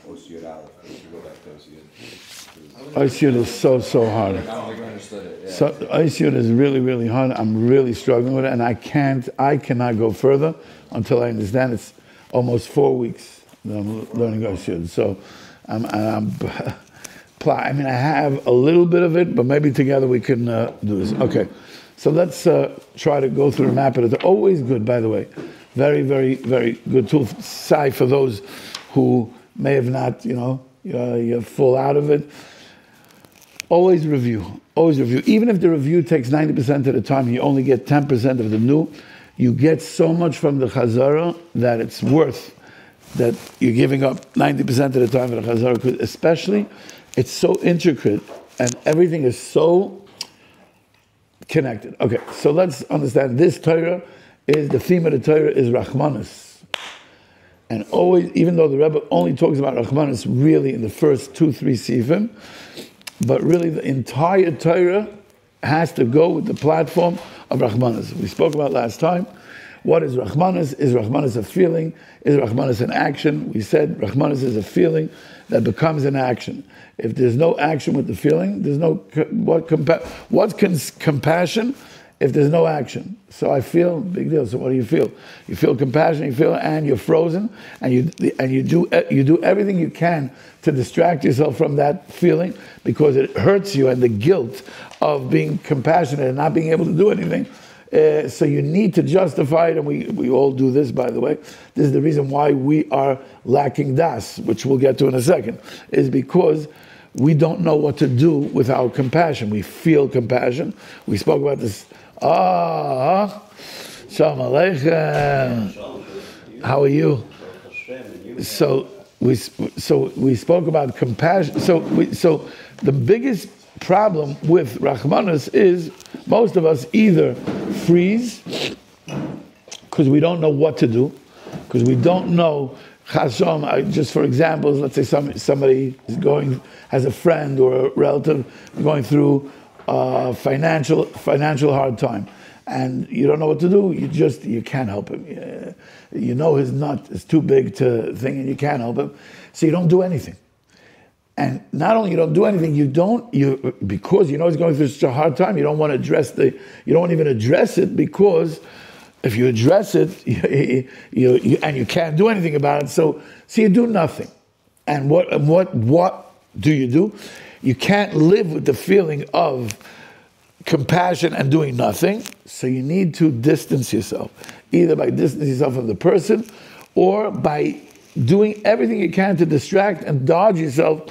Osiyot Aleph. If you go back to Osiyot. Osiyot is so hard. I don't think I understood it. Yeah. So Osiyot is really hard. I'm really struggling with it, and I cannot go further until I understand. It's almost 4 weeks that I'm learning Osiyot. So I have a little bit of it, but maybe together we can do this. Okay, so let's try to go through the map. It's always good, by the way. Very, very, very good tool. Sorry for those who may have not, you're full out of it. Always review. Even if the review takes 90% of the time, you only get 10% of the new. You get so much from the Chazara that it's worth that you're giving up 90% of the time for the Chazara, especially it's so intricate and everything is so connected. Okay, so let's understand this Torah is, the theme of the Torah is Rachmanis. And always, even though the Rebbe only talks about Rachmanis really in the first 2-3 Sifim, but really the entire Torah has to go with the platform of Rachmanis. We spoke about last time. What is Rachmanis? Is Rachmanis a feeling? Is Rachmanis an action? We said Rachmanis is a feeling that becomes an action. If there's no action with the feeling, there's no what's compassion if there's no action. So I feel, big deal. So what do you feel? You feel compassion, and you're frozen, and you do everything you can to distract yourself from that feeling because it hurts you, and the guilt of being compassionate and not being able to do anything. So you need to justify it, and we all do this, by the way. This is the reason why we are lacking das, which we'll get to in a second, is because we don't know what to do with our compassion. We feel compassion. We spoke about this. Shalom Aleichem. How are you? So we spoke about compassion. So the biggest problem with Rachmanis is most of us either freeze because we don't know what to do, because we don't know. Just for example, let's say somebody has a friend or a relative going through a financial hard time, and you don't know what to do. You can't help him. You know his nut is too big to think, and you can't help him, so you don't do anything. And not only you don't do anything, because you know he's going through such a hard time, you don't want to you don't even address it, because if you address it, and you can't do anything about it, so you do nothing. And what do? You can't live with the feeling of compassion and doing nothing, so you need to distance yourself, either by distancing yourself from the person, or by doing everything you can to distract and dodge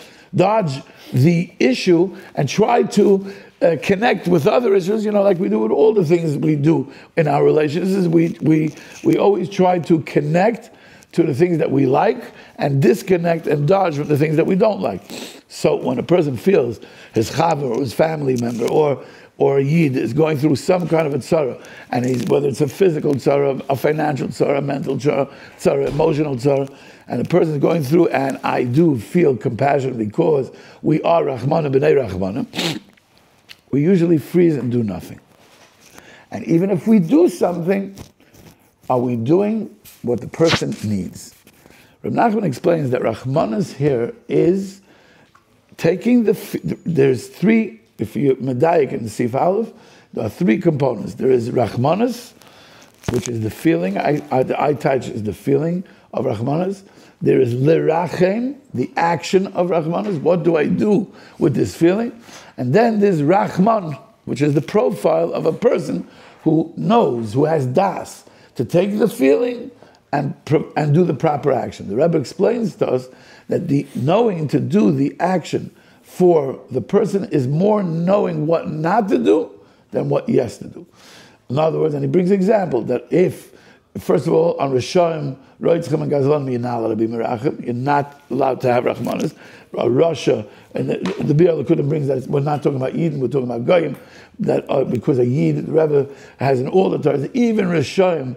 the issue, and try to connect with other issues, like we do with all the things we do in our relationships. We always try to connect to the things that we like and disconnect and dodge from the things that we don't like. So when a person feels his chaver or his family member or a yid is going through some kind of a tzara, and whether it's a physical tzara, a financial tzara, a mental tzara, emotional tzara, and the person is going through, and I do feel compassion because we are Rachmanim b'nei Rachmanim, we usually freeze and do nothing. And even if we do something, are we doing what the person needs? Reb Nachman explains that Rachmanis here is taking there's three, if you medayik in the Sif Aleph, there are three components. There is Rachmanis, which is the feeling, I touch is the feeling of Rachmanis. There is Lirachem, the action of Rachmanis. What do I do with this feeling? And then there's Rachman, which is the profile of a person who knows, who has das, to take the feeling and do the proper action. The Rebbe explains to us that the knowing to do the action for the person is more knowing what not to do than what yes to do. In other words, and he brings an example that if, first of all, on Rishayim, Roitzchem and Gazlan, you're not allowed to be Merachim, you're not allowed to have Rachmanis. Russia, and the Bir Lakudim brings that we're not talking about Eden, we're talking about Goyim, that because a Yid, the Rebbe has in all the Torah, even Rishayim,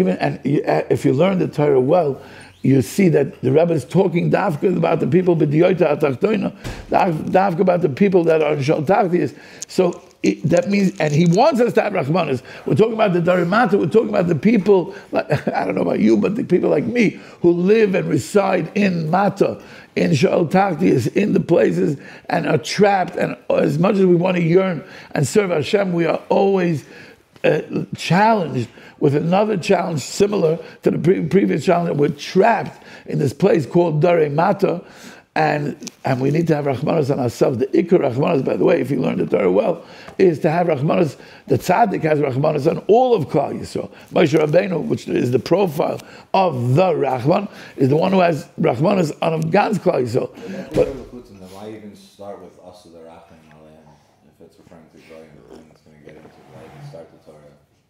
if you learn the Torah well, you see that the Rebbe is talking dafka about the people b'diyota atachtoina, dafka about the people that are in shal tachtis. So that means, and he wants us to have Rahmanas. We're talking about the Darimata, we're talking about the people, like, I don't know about you, but the people like me who live and reside in Mata, in Sha'al Tachtias, in the places, and are trapped. And as much as we want to yearn and serve Hashem, we are always challenged with another challenge similar to the previous challenge. We're trapped in this place called Darei Mata, and we need to have Rahmanas on ourselves. The Ikar Rahmanas, by the way, if you learn the Torah well, is to have Rahmanas. The Tzaddik has Rahmanas on all of Klal Yisrael. Moshe Rabbeinu, which is the profile of the Rahman, is the one who has Rahmanas on Gans Klal Yisrael. But why even start with us the Rahman Aleim if it's referring to Goyim, and it's going to get into why even start the Torah?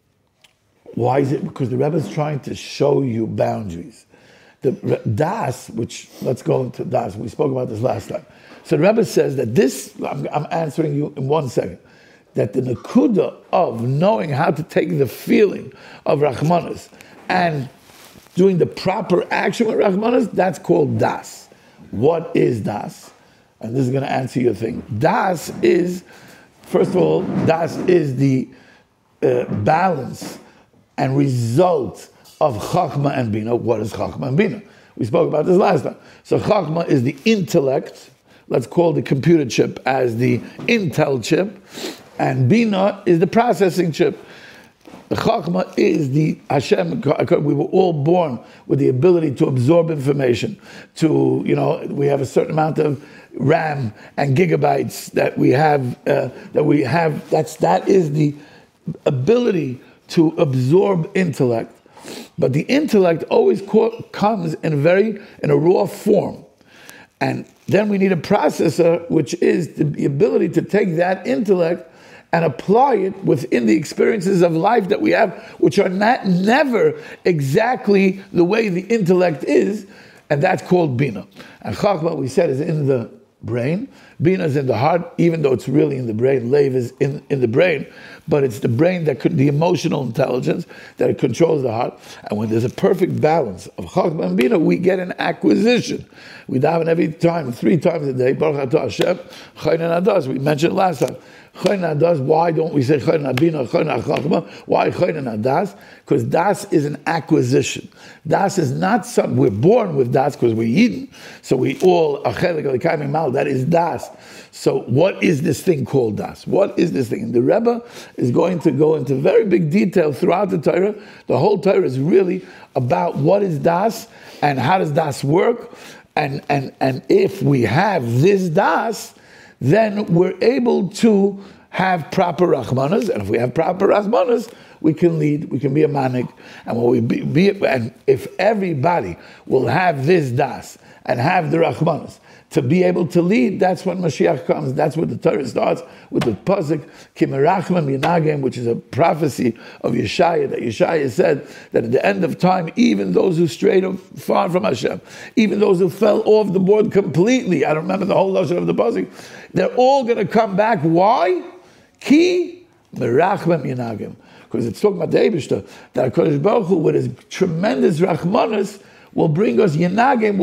Why is it? Because the Rebbe is trying to show you boundaries. The Das, which, let's go into Das, we spoke about this last time. So the Rebbe says that this, I'm answering you in 1 second, that the Nakuda of knowing how to take the feeling of Rahmanas and doing the proper action with Rahmanas, that's called Das. What is Das? And this is going to answer your thing. Das is, first of all, Das is the balance and result of Chachma and Bina. What is Chachma and Bina? We spoke about this last time. So Chachma is the intellect. Let's call the computer chip as the Intel chip. And Bina is the processing chip. The Chachma is the Hashem. We were all born with the ability to absorb information. We have a certain amount of RAM and gigabytes that we have. That is the ability to absorb intellect. But the intellect always comes in a raw form. And then we need a processor, which is the ability to take that intellect and apply it within the experiences of life that we have, which are never exactly the way the intellect is, and that's called Bina. And Chachma, we said, is in the brain. Bina is in the heart, even though it's really in the brain. Lev is in the brain, but it's the brain the emotional intelligence that it controls the heart. And when there's a perfect balance of Chachma and Bina, we get an acquisition. We daven every time, 3 times a day. Baruch Atah Hashem, Chayna Adas. We mentioned last time. Chayna Adas. Why don't we say Chayna Bina, Chayna Chachma? Why Chayna Adas? Because Das is an acquisition. Das is not something we're born with. Das because we're Yidden. So we all that is Das. So what is this thing called Das? What is this thing? And the Rebbe is going to go into very big detail throughout the Torah. The whole Torah is really about what is Das and how does Das work. And if we have this Das, then we're able to have proper Rahmanas. And if we have proper Rahmanas, we can lead, we can be a manik. And when we and if everybody will have this Das and have the Rahmanas to be able to lead, that's when Mashiach comes. That's where the Torah starts with the pasuk Kimerachmem Yinagem, which is a prophecy of Yeshaya, that Yeshaya said that at the end of time, even those who strayed far from Hashem, even those who fell off the board completely, I don't remember the whole lashon of the pasuk, they're all going to come back. Why? Ki Merachmem Yinagem. Because it's talking about the Eibishter, that HaKadosh Baruch Hu, with his tremendous Rahmanas, will bring us Yinagem,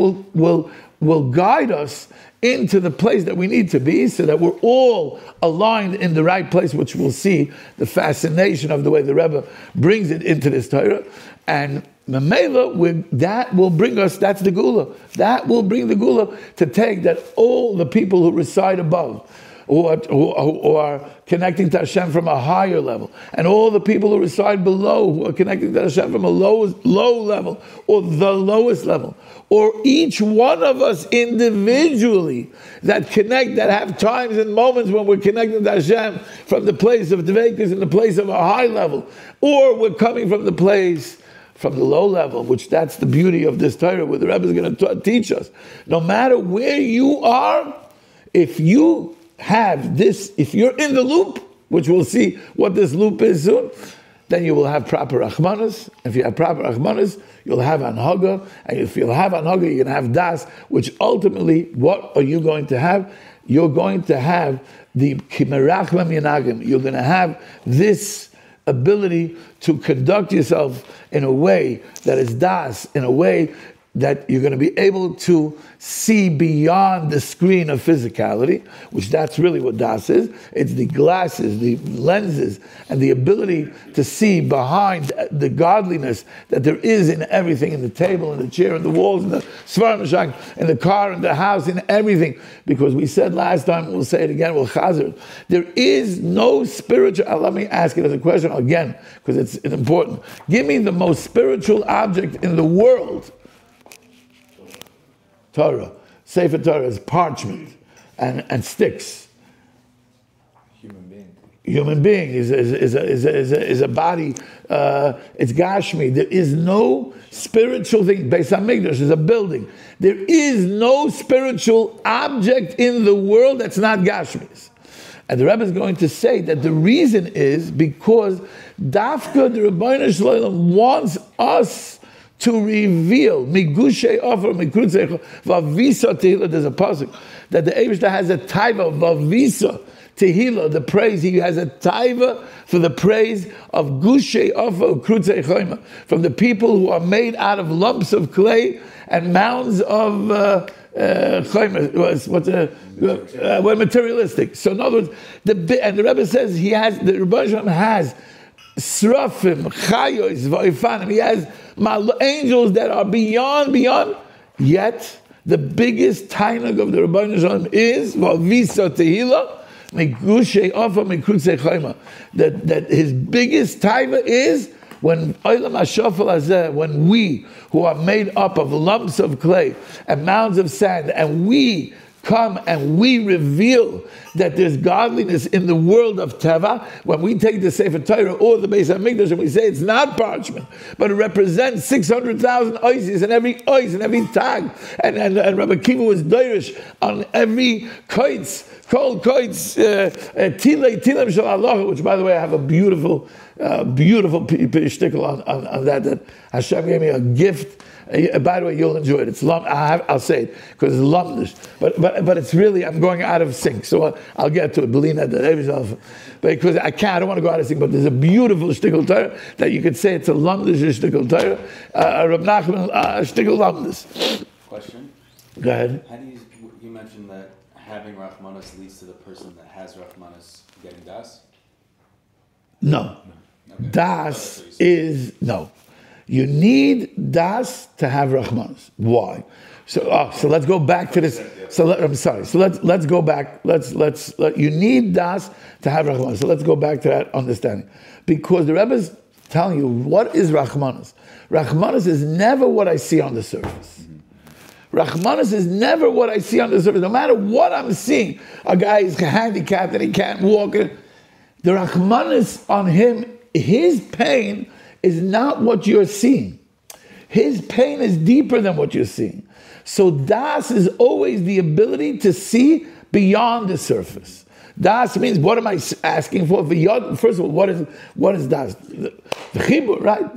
will guide us into the place that we need to be, so that we're all aligned in the right place, which we'll see the fascination of the way the Rebbe brings it into this Torah. And Mamela, that will bring us, that's the Gula. That will bring the Gula to take that all the people who reside above, who are connecting to Hashem from a higher level, and all the people who reside below, who are connecting to Hashem from a low level, or the lowest level, or each one of us individually that have times and moments when we're connecting to Hashem from the place of Dveikus, in the place of a high level, or we're coming from the place from the low level, which that's the beauty of this Torah, where the Rebbe is going to teach us. No matter where you are, if you have this, if you're in the loop, which we'll see what this loop is soon, then you will have proper Rahmanas. If you have proper Rahmanas, you'll have Anhaga. And if you'll have Anhaga, you're going to have Das, which ultimately, what are you going to have? You're going to have the Kimerachmem Yanagim. You're going to have this ability to conduct yourself in a way that is Das, in a way that you're going to be able to see beyond the screen of physicality, which that's really what Das is. It's the glasses, the lenses, and the ability to see behind the godliness that there is in everything, in the table, in the chair, in the walls, in the svarmashak, in the car, in the house, in everything. Because we said last time, we'll say it again, we'll chazer. There is no spiritual, let me ask it as a question again, because it's important. Give me the most spiritual object in the world. Torah. Sefer Torah is parchment and sticks. Human being is a body. It's Gashmi. There is no spiritual thing. Beis Hamikdash is a building. There is no spiritual object in the world that's not Gashmis. And the Rebbe is going to say that the reason is because Dafka, the Rebbeinu Shalom, wants us to reveal Migushe Offer Mikrutzecha Vavisa Tehillah. There's a pasuk that the Eibishter has a taiva Vavisa Tehillah, the praise. He has a taiva for the praise of Gushe Offer Krutzecha, from the people who are made out of lumps of clay and mounds of materialistic. So in other words, and the Rebbe says the Rebbe Shalom has Srafim, Chayos, Vaifanim. He has angels that are beyond. Yet the biggest tainug of the Rebbeinu Shalom is Vavisa Tehillah, Migushe Ofa Mikrutze Chayma. That his biggest taiva is when Olam HaShofel Hazeh, when we who are made up of lumps of clay and mounds of sand, and we come and we reveal that there's godliness in the world of Teva. When we take the Sefer Torah or the Beis Hamikdash and we say it's not parchment, but it represents 600,000 oises and every ois and every tag, and Rabbi Kiva was doirish on every koitz, kol koitz, tilem shel Allah, which by the way I have a beautiful shtickle on that Hashem gave me a gift. By the way, you'll enjoy it. It's I'll say it because it's lumdish, but it's really, I'm going out of sync, so I'll get to it. Belina, because I don't want to go out of sync. But there's a beautiful shtickle Torah that you could say it's a lumdish shtickle Torah, Reb Nachman shtickle lumdish. Question. Go ahead. How do you mentioned that having Rachmanis leads to the person that has Rachmanis getting das? No, Okay. das is no. You need das to have Rachmanis. Why? So let's go back to this. I'm sorry. So let's go back. You need das to have Rachmanis. So let's go back to that understanding, because the Rebbe is telling you what is Rachmanis. Rachmanis is never what I see on the surface. Rachmanis is never what I see on the surface. No matter what I'm seeing, a guy is handicapped and he can't walk. The Rachmanis on him, his pain is not what you're seeing. His pain is deeper than what you're seeing. So das is always the ability to see beyond the surface. Das means, what am I asking for? First of all, what is das? The chibur, right?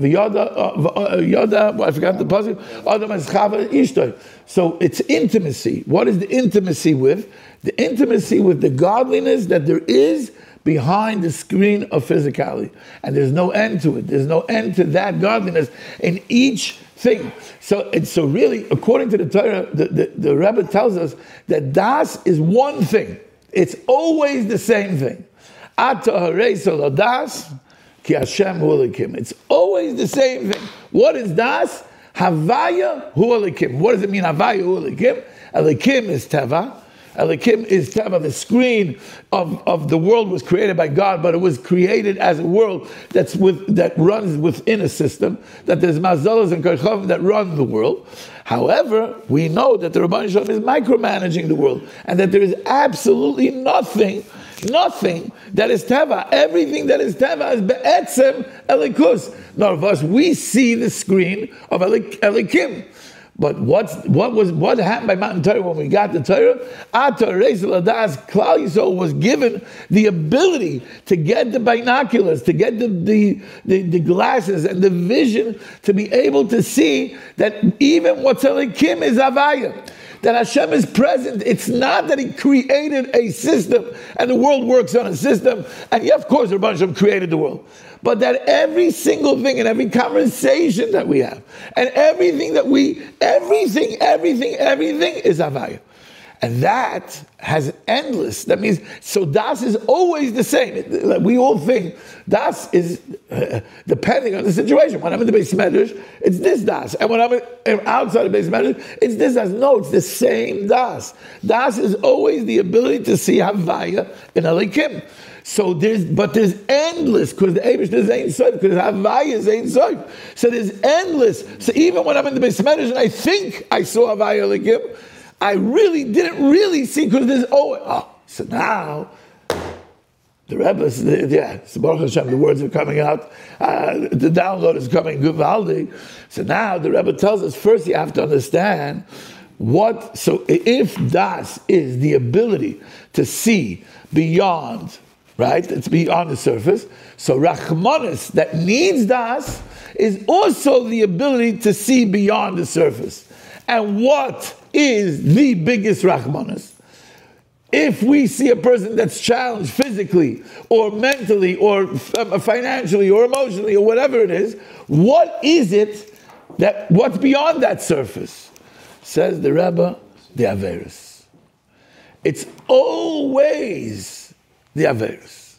Yoda, I forgot the puzzle. Adam es chava ishtoi. So it's intimacy. What is the intimacy with? The intimacy with the godliness that there is behind the screen of physicality. And there's no end to it. There's no end to that godliness in each thing. So really, according to the Torah, the Rebbe tells us that das is one thing. It's always the same thing. It's always the same thing. What is das? Havaya hu elikim. What does it mean, Havaya hu elikim? Elikim is Teva. Elikim is Teva. The screen of the world was created by God, but it was created as a world that runs within a system, that there's mazalas and karchavim that run the world. However, we know that the Rebbeinu Shalom is micromanaging the world, and that there is absolutely nothing that is Teva. Everything that is Teva is Be'etzem Elikus. None of us, we see the screen of Elikim. But what happened by Mount Torah when we got the Torah? Klal Yisrael was given the ability to get the binoculars, to get the glasses and the vision to be able to see that even what's Elikim is Avaya. that Hashem is present. It's not that He created a system and the world works on a system. And yeah, of course, Rabban Shem created the world. But that every single thing and every conversation that we have and everything everything is Havaya. And that has endless. That means, so Das is always the same. We all think Das is depending on the situation. When I'm in the Beis Medrash, it's this Das. And when I'm outside the Beis Medrash, it's this Das. No, it's the same Das. Das is always the ability to see Havaya in Elikim. So there's endless, because the Eibush is Ein Sof, because Havaya is Ein Sof. So there's endless. So even when I'm in the Beis Medrash and I think I saw Havaya Elikim, I didn't really see, because there's so now the Rebbe, so Baruch Hashem, the words are coming out, the download is coming, Guvaldi. So now the Rebbe tells us, first you have to understand so if Das is the ability to see beyond, right, it's beyond the surface, so Rachmanis that needs Das is also the ability to see beyond the surface. And what is the biggest Rachmanis? If we see a person that's challenged physically or mentally or financially or emotionally or whatever it is, what is it what's beyond that surface? Says the Rebbe, the Averis. It's always the Averis.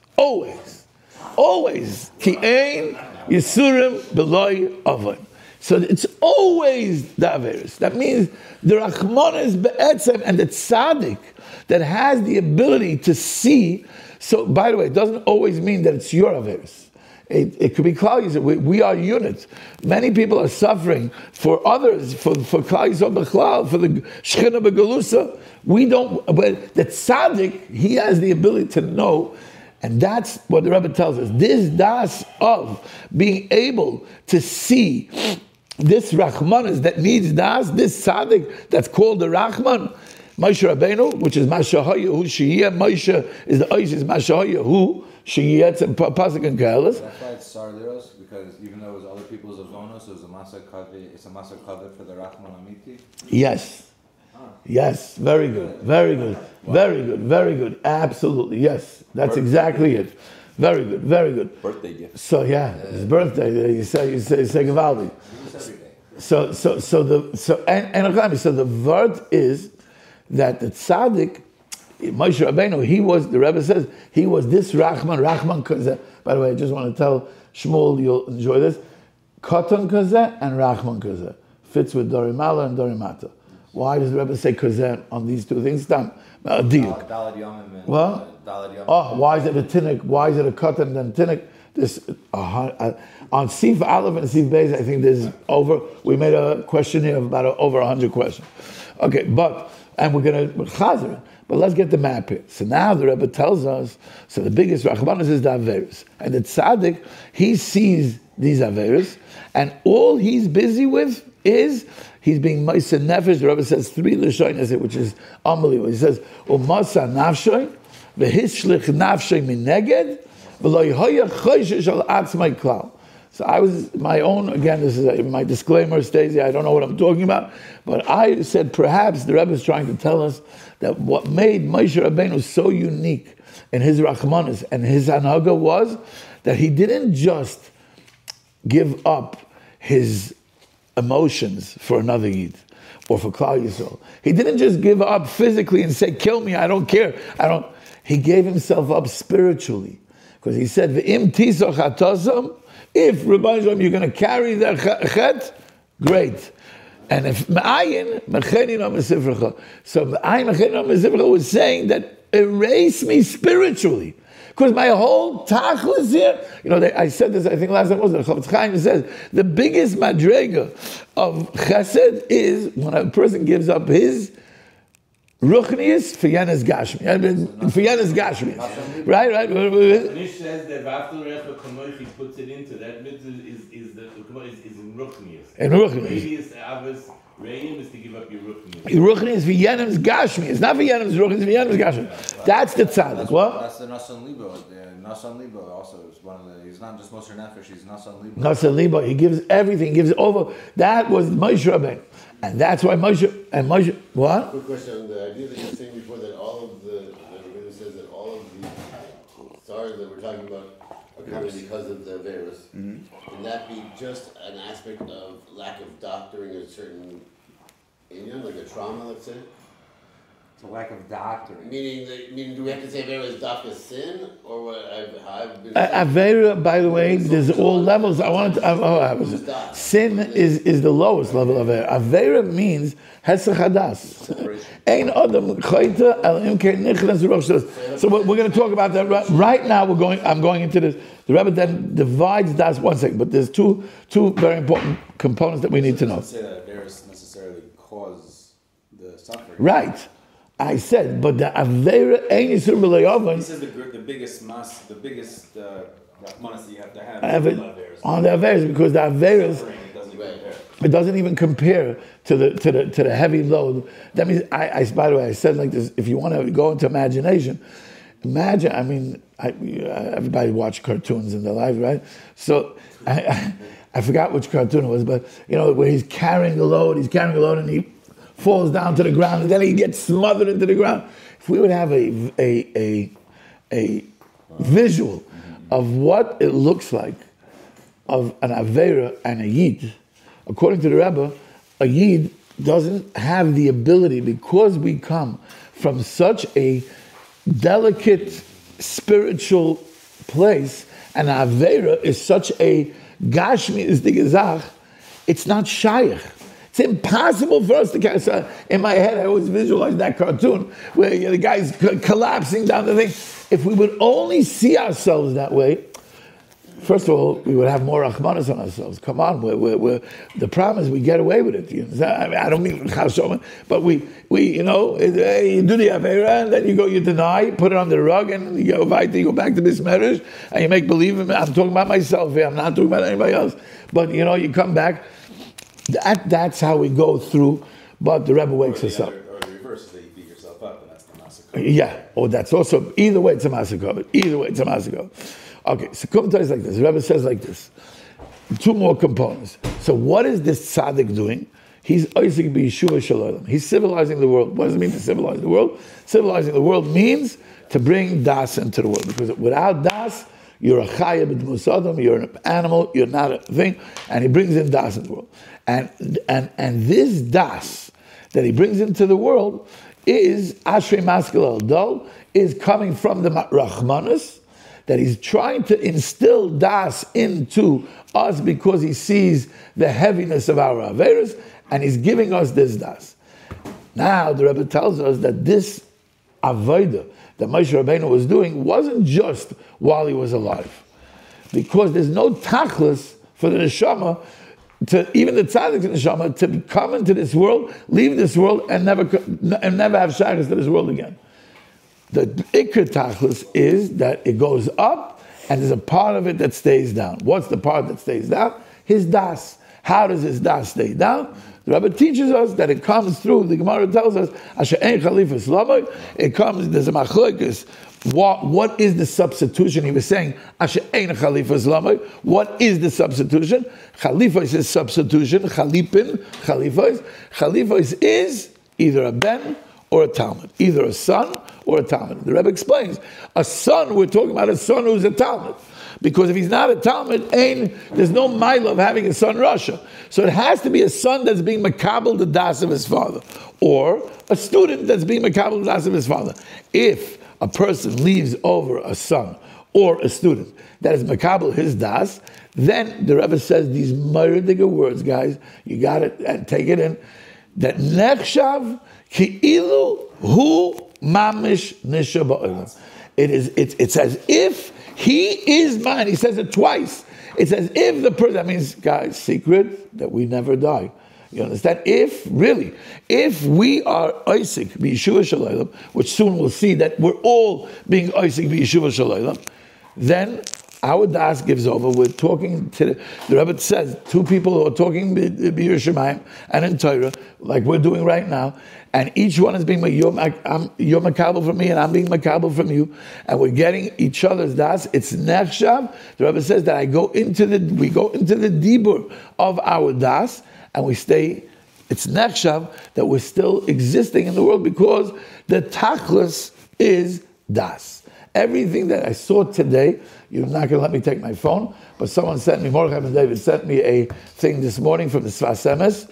Always. Ki ein Yisurim B'loi Avon. So it's always the Averis. That means the Rachmanis Be'etzem and the Tzaddik that has the ability to see. So, by the way, it doesn't always mean that it's your Averis. It could be Klal Yisrael. We are units. Many people are suffering for others, for Klal Yisrael B'chlal, for the Shechina B'Galusa. We don't, but the Tzaddik, he has the ability to know. And that's what the Rebbe tells us. This Das of being able to see this Rachmanis that needs Das, this Tzaddik that's called the Rachman, Moshe Rabbeinu, which is Mashahoya Hu Shiyeh. Moshe is the Oisis Mashahoya Hu Shiyeh. It's a Pasuk in Kehelis. That's why it's Sardiros, because even though it was other people's Avonos, it was a Masa Kavi. It's a Masa Kavi for the Rachman Amiti. Yes. Yes, very good. Very good. Absolutely, yes. That's exactly it. Very good. Birthday gift. So yeah, his birthday. You say Gavaldi. So the word is that the tzaddik, Moshe Rabbeinu, the Rebbe says, he was this Rachman Kazeh. By the way, I just want to tell Shmuel, you'll enjoy this. Katan Kazeh and Rachman Kazeh fits with Dorimala and Dorimata. Why does the Rebbe say Kazeh on these two things? What? Why is it a tinnik? Why is it a katan then tinnik? On Sif Aleph and Sif Beis, I think we made a questionnaire of about over 100 questions. Okay, and we're going to chazer it. But let's get the map here. So now the Rebbe tells us, so the biggest Rachmanis is the Averis. And the Tzaddik, he sees these Averis, and all he's busy with is he's being Ma'aseh Nefesh. The Rebbe says 3 Lashonos, which is unbelievable. He says, Umasa Nafshoy, V'hishlich Nafshoy Mineged, V'lo Yehoya Choyshesh Al Atzmai Klal. So I was my own, again, this is my disclaimer, Stacey, I don't know what I'm talking about, but I said perhaps the Rebbe is trying to tell us that what made Moshe Rabbeinu so unique in his Rachmanis and his Anhaga was that he didn't just give up his emotions for another Yid or for Klal Yisrael. He didn't just give up physically and say, kill me, I don't care. He gave himself up spiritually. Because he said, V'im tisoch hatosam, if Rabban Shalom, you're going to carry the chet, great. And if ma'ayin, mechenin ha-mesifrecha. So ma'ayin, mechenin ha-mesifrecha was saying that erase me spiritually. Because my whole tachlis here, I said this, I think last time was the Chofetz Chaim says, the biggest madrega of chesed is when a person gives up his ruchnius for Yenes Gashmi. For Yenes Gashmi. Right? Nish says that after Recha Kamoichi puts it into that mitzvah is in ruchnius. In ruchnius. Radius avos reim is to give up your ruchnius. Your ruchnius for Yenes Gashmi. It's not for Yenes ruchnius, it's for Yenes Gashmi. That's the tzaddik. What? That's the Nasan Libo. Nasan Libo also is one of the. He's not just Moshe Nefesh. He's Nasan Libo. Nasan Libo. He gives everything. He gives over. That was Moshe Rabbeinu. And that's why Moshe, what? Quick question on the idea that you're saying before that all of the everybody says that all of the stars that we're talking about are coming because of the virus. Can that be just an aspect of lack of doctoring a certain Indian, like a trauma, let's say? It's a lack of doctoring. Meaning, do we have to say Avera is dafka sin, or what? I've been. Avera, by the way, there's all levels. Sin is the lowest level of Avera. Avera means hesach hadas. Ein adam chayta el imke nichnas rosh. So we're going to talk about that right now. I'm going into this. The Rebbe then divides das 1 second, but there's two very important components that we need to know. Say that Averis necessarily cause the suffering. Right. I said, but the Avera ain't Yisur b'le'oven. This is the biggest Rahmanas that you have to have on the Averas, because the Averas, it doesn't it doesn't even even compare. compare to the heavy load. That means, by the way, I said like this, if you want to go into imagination, imagine, everybody watch cartoons in their life, right? So, I forgot which cartoon it was, but, where he's carrying a load and he falls down to the ground, and then he gets smothered into the ground. If we would have a visual of what it looks like of an Avera and a Yid, according to the Rebbe, a Yid doesn't have the ability, because we come from such a delicate spiritual place, and Avera is such a Gashmi is the Gezach, it's not Shaykh. It's impossible for us to catch. In my head, I always visualize that cartoon where the guy's collapsing down the thing. If we would only see ourselves that way, first of all, we would have more Rahmanas on ourselves. Come on, we're the problem is we get away with it. You know? I don't mean Chashomen, but we you do the Avera, and then you deny, put it on the rug, and you go back to this marriage, and you make believe. I'm talking about myself here. I'm not talking about anybody else. But you come back. That's how we go through, but the Rebbe wakes us up. Or the reverse is that you beat yourself up, and that's the massacre. Yeah, or that's also, either way it's a massacre. Okay, so Kumta is like this. The Rebbe says like this. Two more components. So what is this tzaddik doing? He's Isaac b'Yeshua Shalom. He's civilizing the world. What does it mean to civilize the world? Civilizing the world means to bring das into the world, because without das, you're a chaya b'dmus adam, you're an animal, you're not a thing, and he brings in das into the world. And this das that he brings into the world is Ashrei Maskil al Dol, is coming from the Rachmanis, that he's trying to instill das into us because he sees the heaviness of our Averas, and he's giving us this das. Now the Rebbe tells us that this Avodah that Moshe Rabbeinu was doing wasn't just while he was alive, because there's no tachlis for the neshama, to even the tzaddik in the neshama, to come into this world, leave this world, and never have shaykhs to this world again. The ikr tachlis is that it goes up, and there's a part of it that stays down. What's the part that stays down? His das. How does his das stay down? The Rebbe teaches us that it comes through. The Gemara tells us, Asher ein chalifas lamay. It comes. There's a machlokes. What is the substitution? He was saying, Asher ein chalifas lamay. What is the substitution? Chalifas is substitution. Chalifas is either a ben or a talmud, either a son or a talmud. The Rebbe explains, a son. We're talking about a son who's a talmud. Because if he's not a Talmud, there's no mile of having a son Rasha. So it has to be a son that's being makabel the das of his father, or a student that's being makabel the das of his father. If a person leaves over a son or a student that is makabel his das, then the Rebbe says these murdiger words, guys, you got it, and take it in, that nechshav ki'ilu hu mamish nisha ba'olam. It's as if he is mine. He says it twice. It's as if the person, that means, guys, secret that we never die. You understand? If we are Isaac b'Yeshua Shalaylam, which soon we'll see that we're all being Isaac b'Yeshua Shalaylam, then our das gives over. We're talking to the Rebbe says, two people who are talking b'Yir Shemayim and in Torah, like we're doing right now, and each one is being you're makabel from me, and I'm being makabel from you, and we're getting each other's das. It's nechshav. The Rebbe says that we go into the dibur of our das, and we stay it's nechshav that we're still existing in the world because the tachlis is das. Everything that I saw today, you're not going to let me take my phone, but someone sent me, Mordechai Ben David sent me a thing this morning from the Sfas Emes.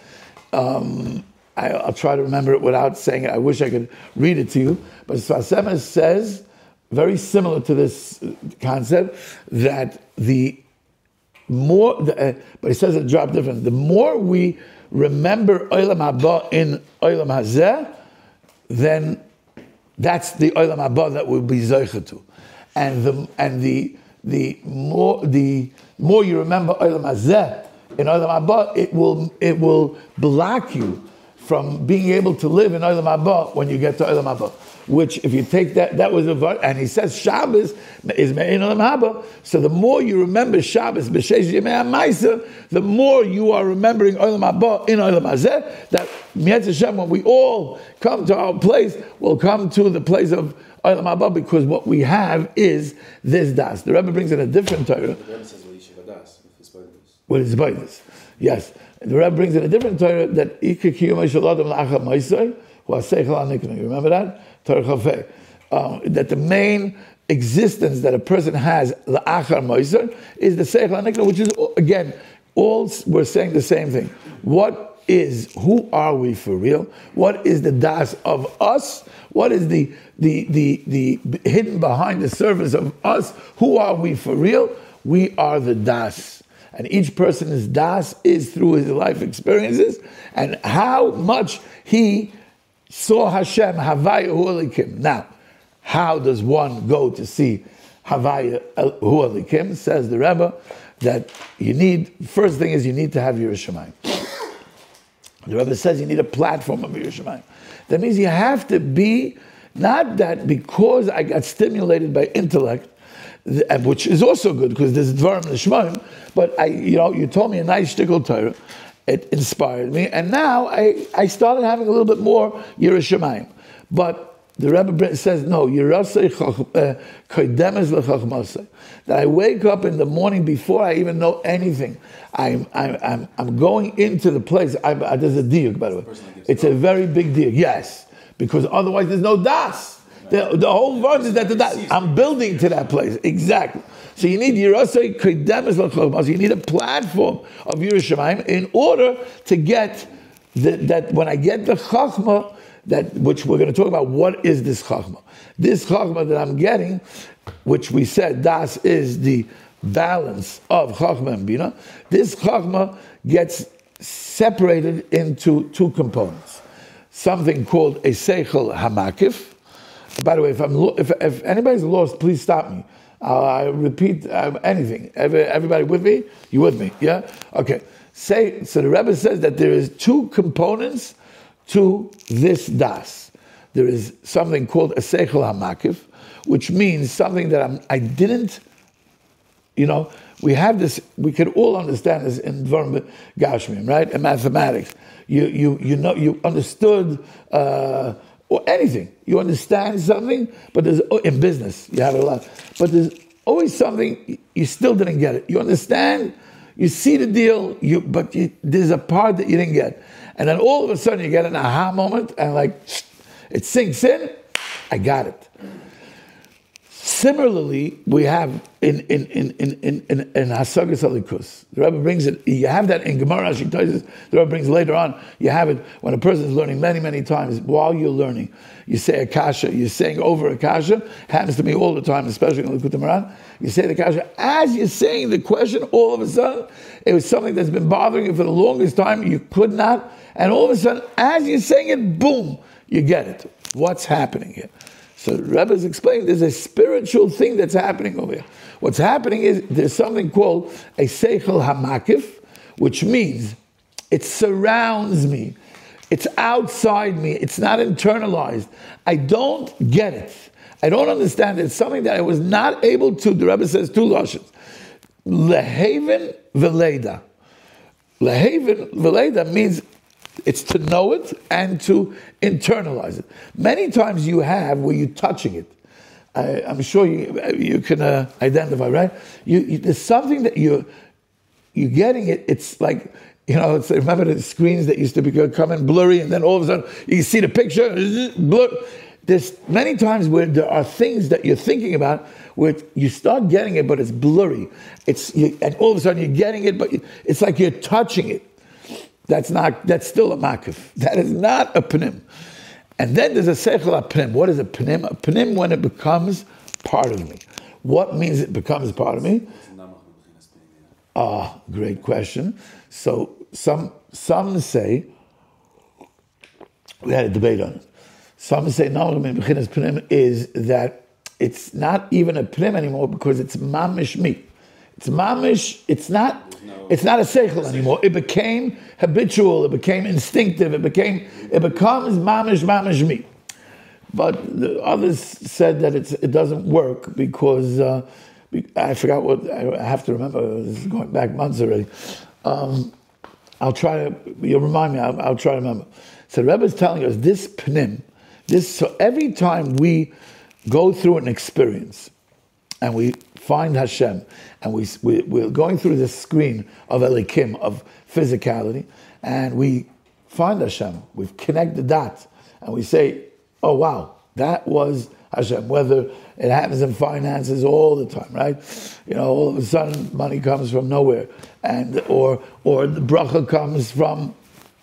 I'll try to remember it without saying it. I wish I could read it to you. But Sfas Emes says, very similar to this concept, that the more, but he says it dropped different. The more we remember Olam Haba in Olam Hazeh, then that's the Olam Haba that we'll be Zoicha to. And the more you remember Olam Hazeh in Olam Haba, it will block you from being able to live in Olam Haba when you get to Olam Haba. Which, if you take that was and he says Shabbos is Me'in Olam Haba. So the more you remember Shabbos, B'Sheish Yemei HaMaisa, the more you are remembering Olam Haba in Olam Hazeh. That Mi'etz Hashem, when we all come to our place, we'll come to the place of Olam Haba because what we have is this das. The Rebbe brings in a different Torah. The Rebbe says What is Baidus? Yes. The Rebbe brings in a different Torah that Ika Kiyum Shalom La'achar Maisai, who has Seichel HaNiknu. You remember that? Torah Chafei. That the main existence that a person has, La'achar Maisai, is the Seichel HaNiknu, which is, again, all we're saying the same thing. Who are we for real? What is the das of us? What is the hidden behind the surface of us? Who are we for real? We are the das. And each person's das is through his life experiences and how much he saw Hashem, Havaya Hu Elikim. Now, how does one go to see Havaya Hu Elikim? Says the Rebbe that first thing is you need to have Yiras Shamayim. The Rebbe says you need a platform of Yiras Shamayim. That means you have to be, not that because I got stimulated by intellect, which is also good because there's Dvarim Nishmaim, but you told me a nice shtickle Torah, it inspired me, and now I started having a little bit more Yiras Shamayim. But the Rebbe says no, that I wake up in the morning before I even know anything. I'm going into the place. There's a diuk, by the way. It's a very big diuk. Yes, because otherwise there's no das. The whole word is that I'm building to that place. Exactly. So you need Yerusay Kedemes L'Chachmas. You need a platform of Yiras Shamayim in order to get that when I get the Chachma, which we're going to talk about, what is this Chachma? This Chachma that I'm getting, which we said, Das is the balance of Chachma and Bina. This Chachma gets separated into two components. Something called a Seichel Hamakif. By the way, if anybody's lost, please stop me. I repeat anything. Everybody with me? You with me? Yeah? Okay. So the Rebbe says that there is two components to this das. There is something called a seichel hamakif, which means something that I didn't, we have this, we could all understand this in Dvarim Gashmim, right? In mathematics. You understood, or anything. You understand something, but in business, you have a lot. But there's always something, you still didn't get it. You understand, you see the deal, but there's a part that you didn't get. And then all of a sudden you get an aha moment, and it sinks in, I got it. Similarly, we have in Hasagas Alikus. The Rebbe brings it, you have that in Gemara, the Rebbe brings later on, you have it when a person is learning many, many times, while you're learning, you say a kasha, you're saying over a kasha, happens to me all the time, especially in Likutei Moharan, you say the kasha, as you're saying the question, all of a sudden, it was something that's been bothering you for the longest time, you could not, and all of a sudden, as you're saying it, boom, you get it. What's happening here? So the Rebbe is explaining there's a spiritual thing that's happening over here. What's happening is there's something called a seichel hamakif, which means it surrounds me. It's outside me. It's not internalized. I don't get it. I don't understand it. It's something that I was not able to. The Rebbe says two lashons. Lehaven v'leida. Lehaven v'leida means it's to know it and to internalize it. Many times you have where you're touching it. I'm sure you can identify, right? There's something that you're getting it. It's like Remember the screens that used to be coming blurry, and then all of a sudden you see the picture, blur. There's many times where there are things that you're thinking about where you start getting it, but it's blurry. And all of a sudden you're getting it, but it's like you're touching it. That's still a makif. That is not a pnim. And then there's a seichel pnim. What is a pnim? A pnim when it becomes part of me. What means it becomes part of me? Great question. So some say, we had a debate on it. Some say namach b'chinas pnim is that it's not even a pnim anymore because it's mamish me. It's mamish. It's not a seichel anymore. It became habitual. It became instinctive. It becomes mamish me. But the others said that it doesn't work because I forgot what I have to remember. This is going back months already. I'll try to. You'll remind me. I'll try to remember. So the Rebbe is telling us this pnim. So every time we go through an experience and we find Hashem and we're going through this screen of Elikim, of physicality, and we find Hashem, we've connected that, and we say, oh wow, that was Hashem, whether it happens in finances all the time, right? All of a sudden money comes from nowhere, or the bracha comes from,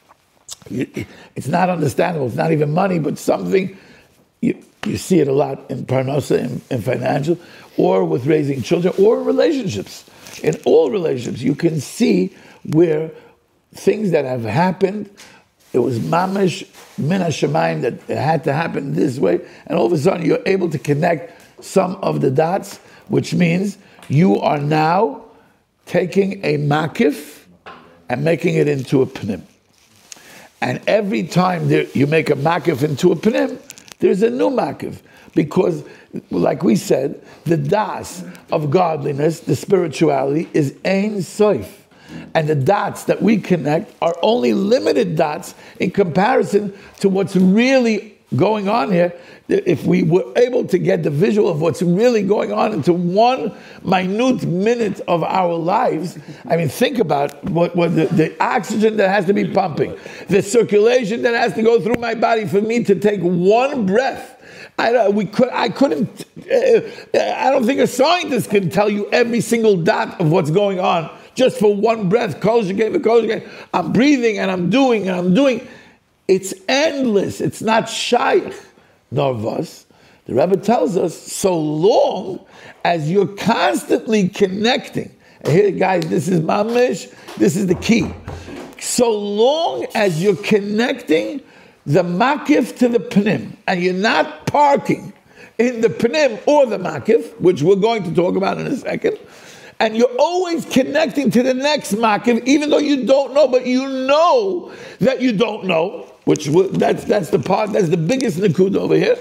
it's not understandable, it's not even money, but something, you see it a lot in parnasa, in financial, or with raising children, or relationships. In all relationships, you can see where things that have happened, it was mamish min hashamayim that it had to happen this way, and all of a sudden you're able to connect some of the dots, which means you are now taking a makif and making it into a pnim. And every time you make a makif into a pnim, there's a new makif. Because, like we said, the das of godliness, the spirituality, is ein soif. And the dots that we connect are only limited dots in comparison to what's really going on here. If we were able to get the visual of what's really going on into one minute minute of our lives, I mean, think about what the oxygen that has to be pumping, the circulation that has to go through my body for me to take one breath. I don't think a scientist can tell you every single dot of what's going on just for one breath. I'm breathing and I'm doing. It's endless. It's not shaykh. Narvas. The Rebbe tells us, so long as you're constantly connecting, and here, guys, this is mamish, this is the key. So long as you're connecting the makif to the pnim, and you're not parking in the pnim or the makif, which we're going to talk about in a second, and you're always connecting to the next makif, even though you don't know, but you know that you don't know, that's the part, that's the biggest nakud over here,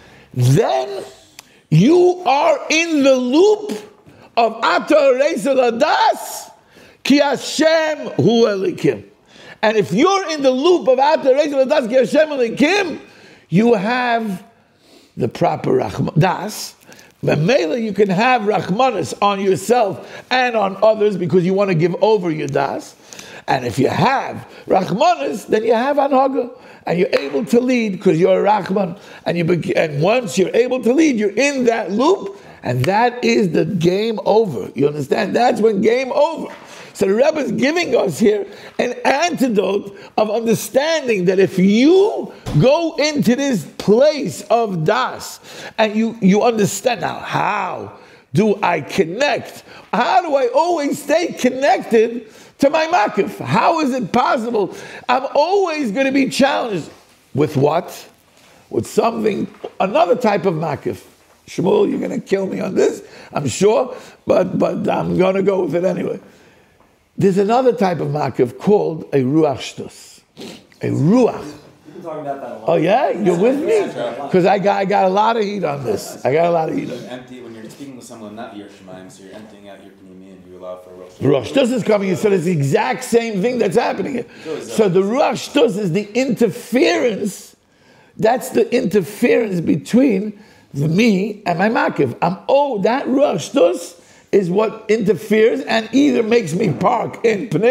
then you are in the loop of Ata Reisa Ladas Ki Hashem Hu Elikim. And if you're in the loop of Ata Reisa Ladas Ki Hashem Elikim, you have the proper das. Memela, you can have rachmanis on yourself and on others because you want to give over your das. And if you have rachmanis, then you have anhaga, and you're able to lead because you're a rachman. And once you're able to lead, you're in that loop, and that is the game over. You understand? That's when game over. So the Rebbe is giving us here an antidote of understanding that if you go into this place of das and you understand now, how do I connect? How do I always stay connected to my makif? How is it possible? I'm always going to be challenged with what? With something, another type of makif. Shmuel, you're going to kill me on this, I'm sure, but I'm going to go with it anyway. There's another type of makif called a ruach shtus. A ruach. You've been talking about that a lot. Oh yeah? You're with me? Because I got a lot of heat on this. I got a lot of heat on this. When you're speaking with someone not your Shemaim, so you're emptying out your Pnimi and you allow for Ruach Ruach Shtus is coming, so it's the exact same thing that's happening here. So the Ruach Shtus is the interference, that's the interference between me and my makif. That Ruach Shtus is what interferes and either makes me park in Pnim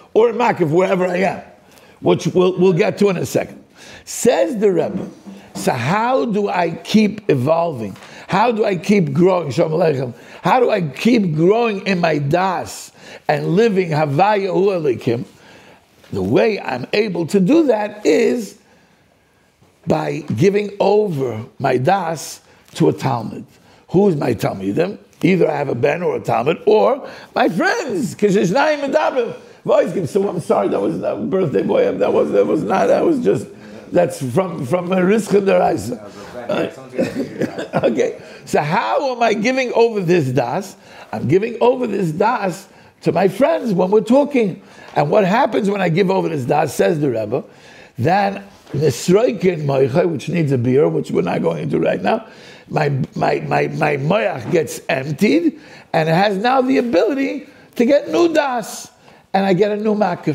or a makif wherever I am, which we'll get to in a second. Says the Rebbe, so how do I keep evolving? How do I keep growing? Shalom Aleichem. How do I keep growing in my das and living Havaya Hu Elikim? The way I'm able to do that is by giving over my das to a Talmud. Who's my Talmudim? Either I have a ben or a Talmud, or my friends. So I'm sorry, that was that birthday boy. That's from Rizcha Deraisa. Okay, so how am I giving over this das? I'm giving over this das to my friends when we're talking. And what happens when I give over this das, says the Rebbe, then Nesroikin Moicha, which needs a beer, which we're not going into right now, my moyach gets emptied, and it has now the ability to get new das, and I get a new makif.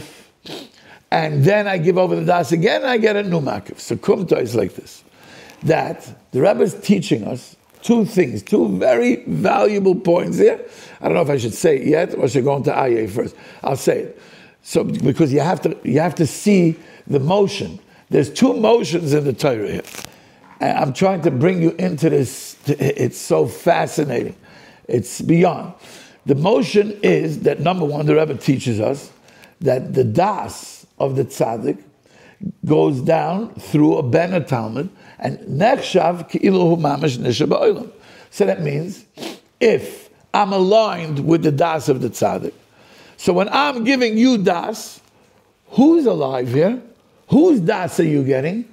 And then I give over the das again, and I get a new makif. So Kumta is like this, that the Rebbe is teaching us two things, two very valuable points here. I don't know if I should say it yet, or should I go into Aryeh first. I'll say it. So, because you have to see the motion. There's two motions in the Torah here. And I'm trying to bring you into this. It's so fascinating. It's beyond. The motion is that, number one, the Rebbe teaches us that the das of the tzaddik goes down through a ben Talmud, and nechshav ki'ilu hu mamash nisha ba'olam. So that means, if I'm aligned with the das of the tzaddik, so when I'm giving you das, who's alive here? Whose das are you getting?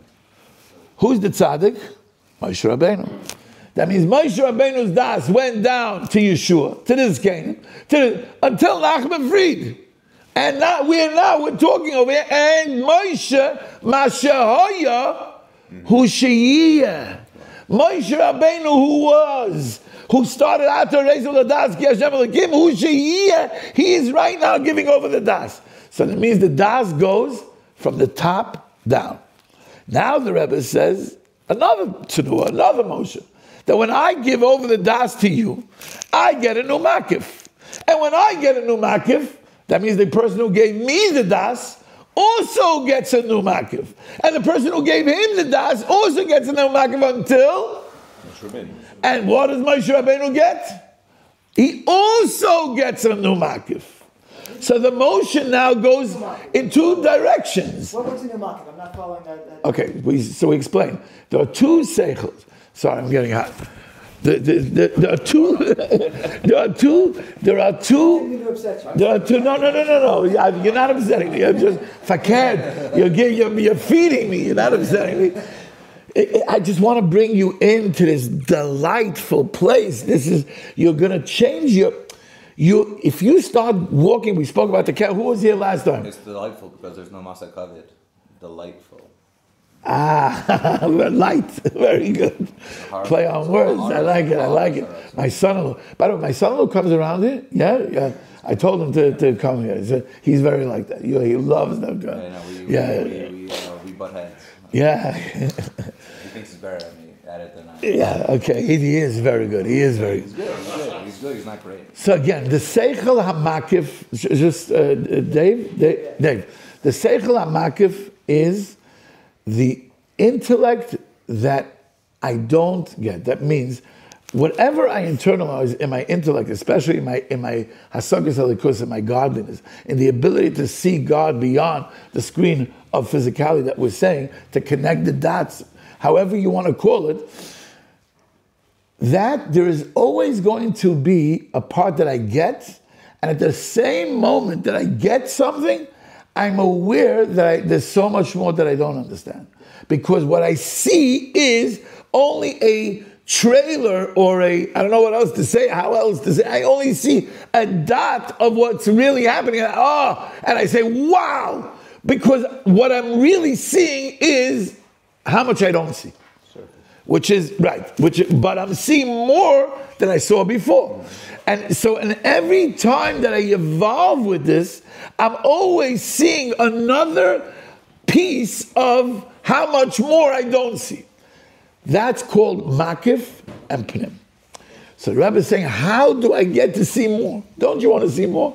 Who's the tzaddik? Moshe Rabbeinu. That means Moshe Rabbeinu's das went down to Yeshua, to this Canaan, until Nachman Fried. And now we're talking over here, and Moshe Mashahoya, who Sheyiyah. Moshe Rabbeinu, who started out to raise the das, Ki Hashem Elokim, who Sheyiyah, he is right now giving over the das. So that means the das goes from the top down. Now the Rebbe says another tzedua, another motion, that when I give over the das to you, I get a new makif. And when I get a new makif, that means the person who gave me the das also gets a new makif. And the person who gave him the das also gets a new makif until... And what does Moshe Rabbeinu get? He also gets a new makif. So the motion now goes in two directions. What's in your market? I'm not following that. Okay, so we explain. There are two seichels. Sorry, I'm getting hot. There are two. No. You're not upsetting me. I'm just faked. You're feeding me. You're not upsetting me. I just want to bring you into this delightful place. You're going to change if you start walking, we spoke about the cat. Who was here last time? It's delightful because there's no masa kavod. Delightful. Light. Very good. Play on words. I like it. My son-in-law. By the way, my son-in-law comes around here. Yeah. I told him to come here. He's very like that. He loves that guy. We butt heads. Yeah. He thinks it's better at it than I. Yeah, okay. He is very good. He's good. He's not great. So again, the Seichel HaMakif, Dave. The Seichel HaMakif is the intellect that I don't get. That means whatever I internalize in my intellect, especially in my Hasagas Halikus, in my godliness, in the ability to see God beyond the screen of physicality that we're saying, to connect the dots, however you want to call it, that there is always going to be a part that I get, and at the same moment that I get something, I'm aware that there's so much more that I don't understand. Because what I see is only a trailer or I don't know what else to say, how else to say. I only see a dot of what's really happening. And I say, wow! Because what I'm really seeing is how much I don't see. Which is right, but I'm seeing more than I saw before. And so, and every time that I evolve with this, I'm always seeing another piece of how much more I don't see. That's called makif and pnim. So the Rebbe is saying, how do I get to see more? Don't you want to see more?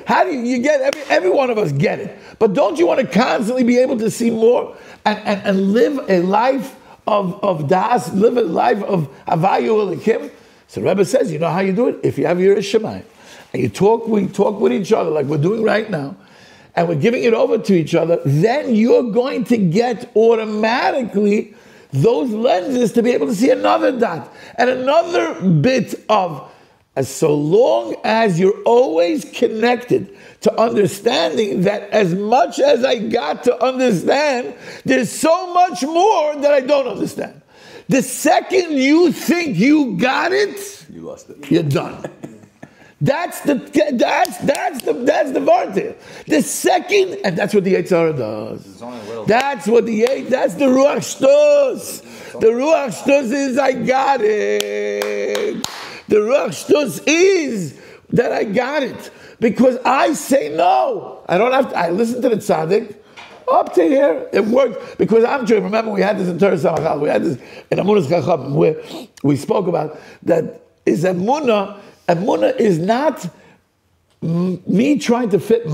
How do you get, every one of us get it. But don't you want to constantly be able to see more and live a life of das, live a life of Havayu Elikim? So Rebbe says, you know how you do it? If you have Yiras Shamayim, and we talk with each other like we're doing right now, and we're giving it over to each other, then you're going to get automatically those lenses to be able to see another dot and another bit of, as so long as you're always connected to understanding that as much as I got to understand, there's so much more that I don't understand. The second you think you got it, You lost it. you're done. That's the Vartir. The second, and that's what the Yetzer Hara does. It's only a little. That's the Ruach Shtus. The Ruach Shtus is I got it. The Ruach Shtus is that I got it. Because I say no. I don't have to, I listen to the tzaddik. Up to here, it worked. Because I'm Jewish. Remember, we had this in Torah Samachal. We had this in Amunas Chacham, where we spoke about that is Emunah. Emunah is not me trying to fit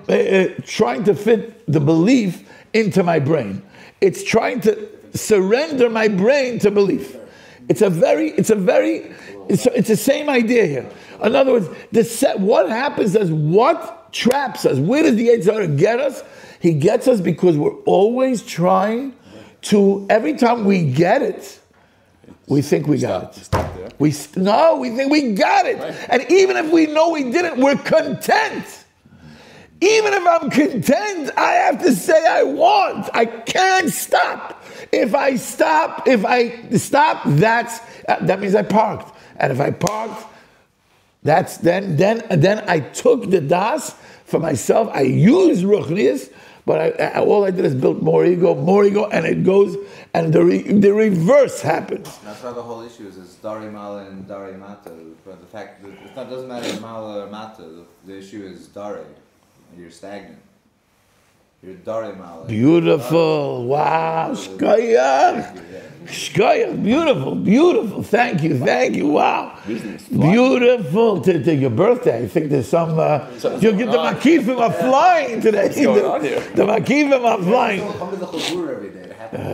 the belief into my brain. It's trying to surrender my brain to belief. It's the same idea here. In other words, what happens is what traps us. Where does the Yetzer Hara get us? He gets us because we're always trying to, every time we get it, we think we got it. We think we got it. Right. And even if we know we didn't, we're content. Even if I'm content, I have to say I want. I can't stop. If I stop, that means I parked. And if I parked, then I took the das for myself. I used Ruchnius, but all I did is build more ego, and it goes, and the reverse happens. That's why the whole issue is Dari Mala and Dari Mata. But the fact that it doesn't matter Mala or Mata, the issue is Dari. You're stagnant. You're Dari Mala. Beautiful. Wow. Shkoyach. Shkoyach. Beautiful. Thank you. Wow. Beautiful. To your birthday. I think there's some... you'll get the Makifim are flying today. What's going on here? The Makifim are flying. Come to the Chazur every day.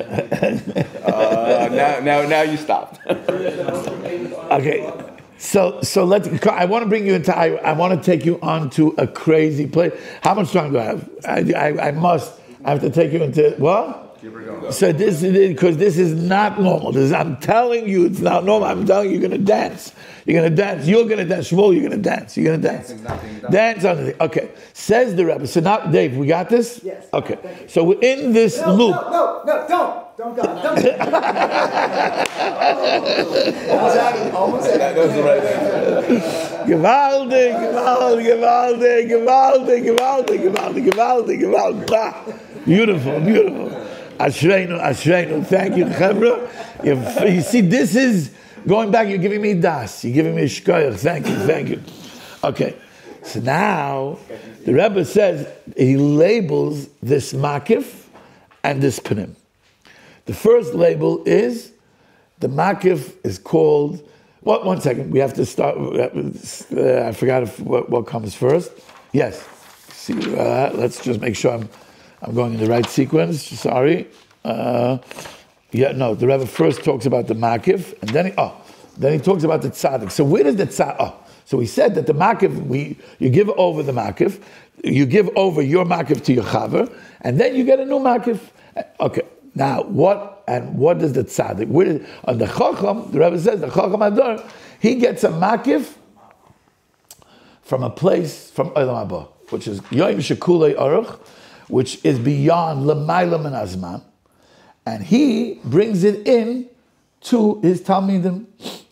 Now you stopped. Okay. So I want to bring you into. I want to take you on to a crazy place. How much time do I have? I have to take you into what? So this is because this is not normal. I'm telling you, it's not normal. I'm telling you, you're going to dance. You're going to dance. You're going to dance. Shmuel, you're going to dance. You're going to dance. Dance on the thing. Okay. Says the Rebbe. So now, Dave, we got this? Yes. Okay. So we're in this loop. No, don't go. Almost had it. That was the right answer. Gewaltig. Beautiful. Ashreinu. Thank you, Chevra. You see, this is going back. You're giving me das. You're giving me shkoyach. Thank you. Okay. So now the Rebbe says he labels this makif and this panim. The first label is the makif is called. One second. We have to start. I forgot what comes first. Yes. See, let's just make sure I'm going in the right sequence. Sorry. The Rebbe first talks about the makif, and then he talks about the tzaddik. So where does the tzaddik? So we said that the makif, you give over the makif, you give over your makif to your chaver, and then you get a new makif. Okay. Now what does the tzaddik? On the chacham, the Rebbe says the chacham ador, he gets a makif from a place from Olam Haba, which is Yoim Shekulei Aruch, which is beyond L'mayla Min Azman, and he brings it in to his Talmidim.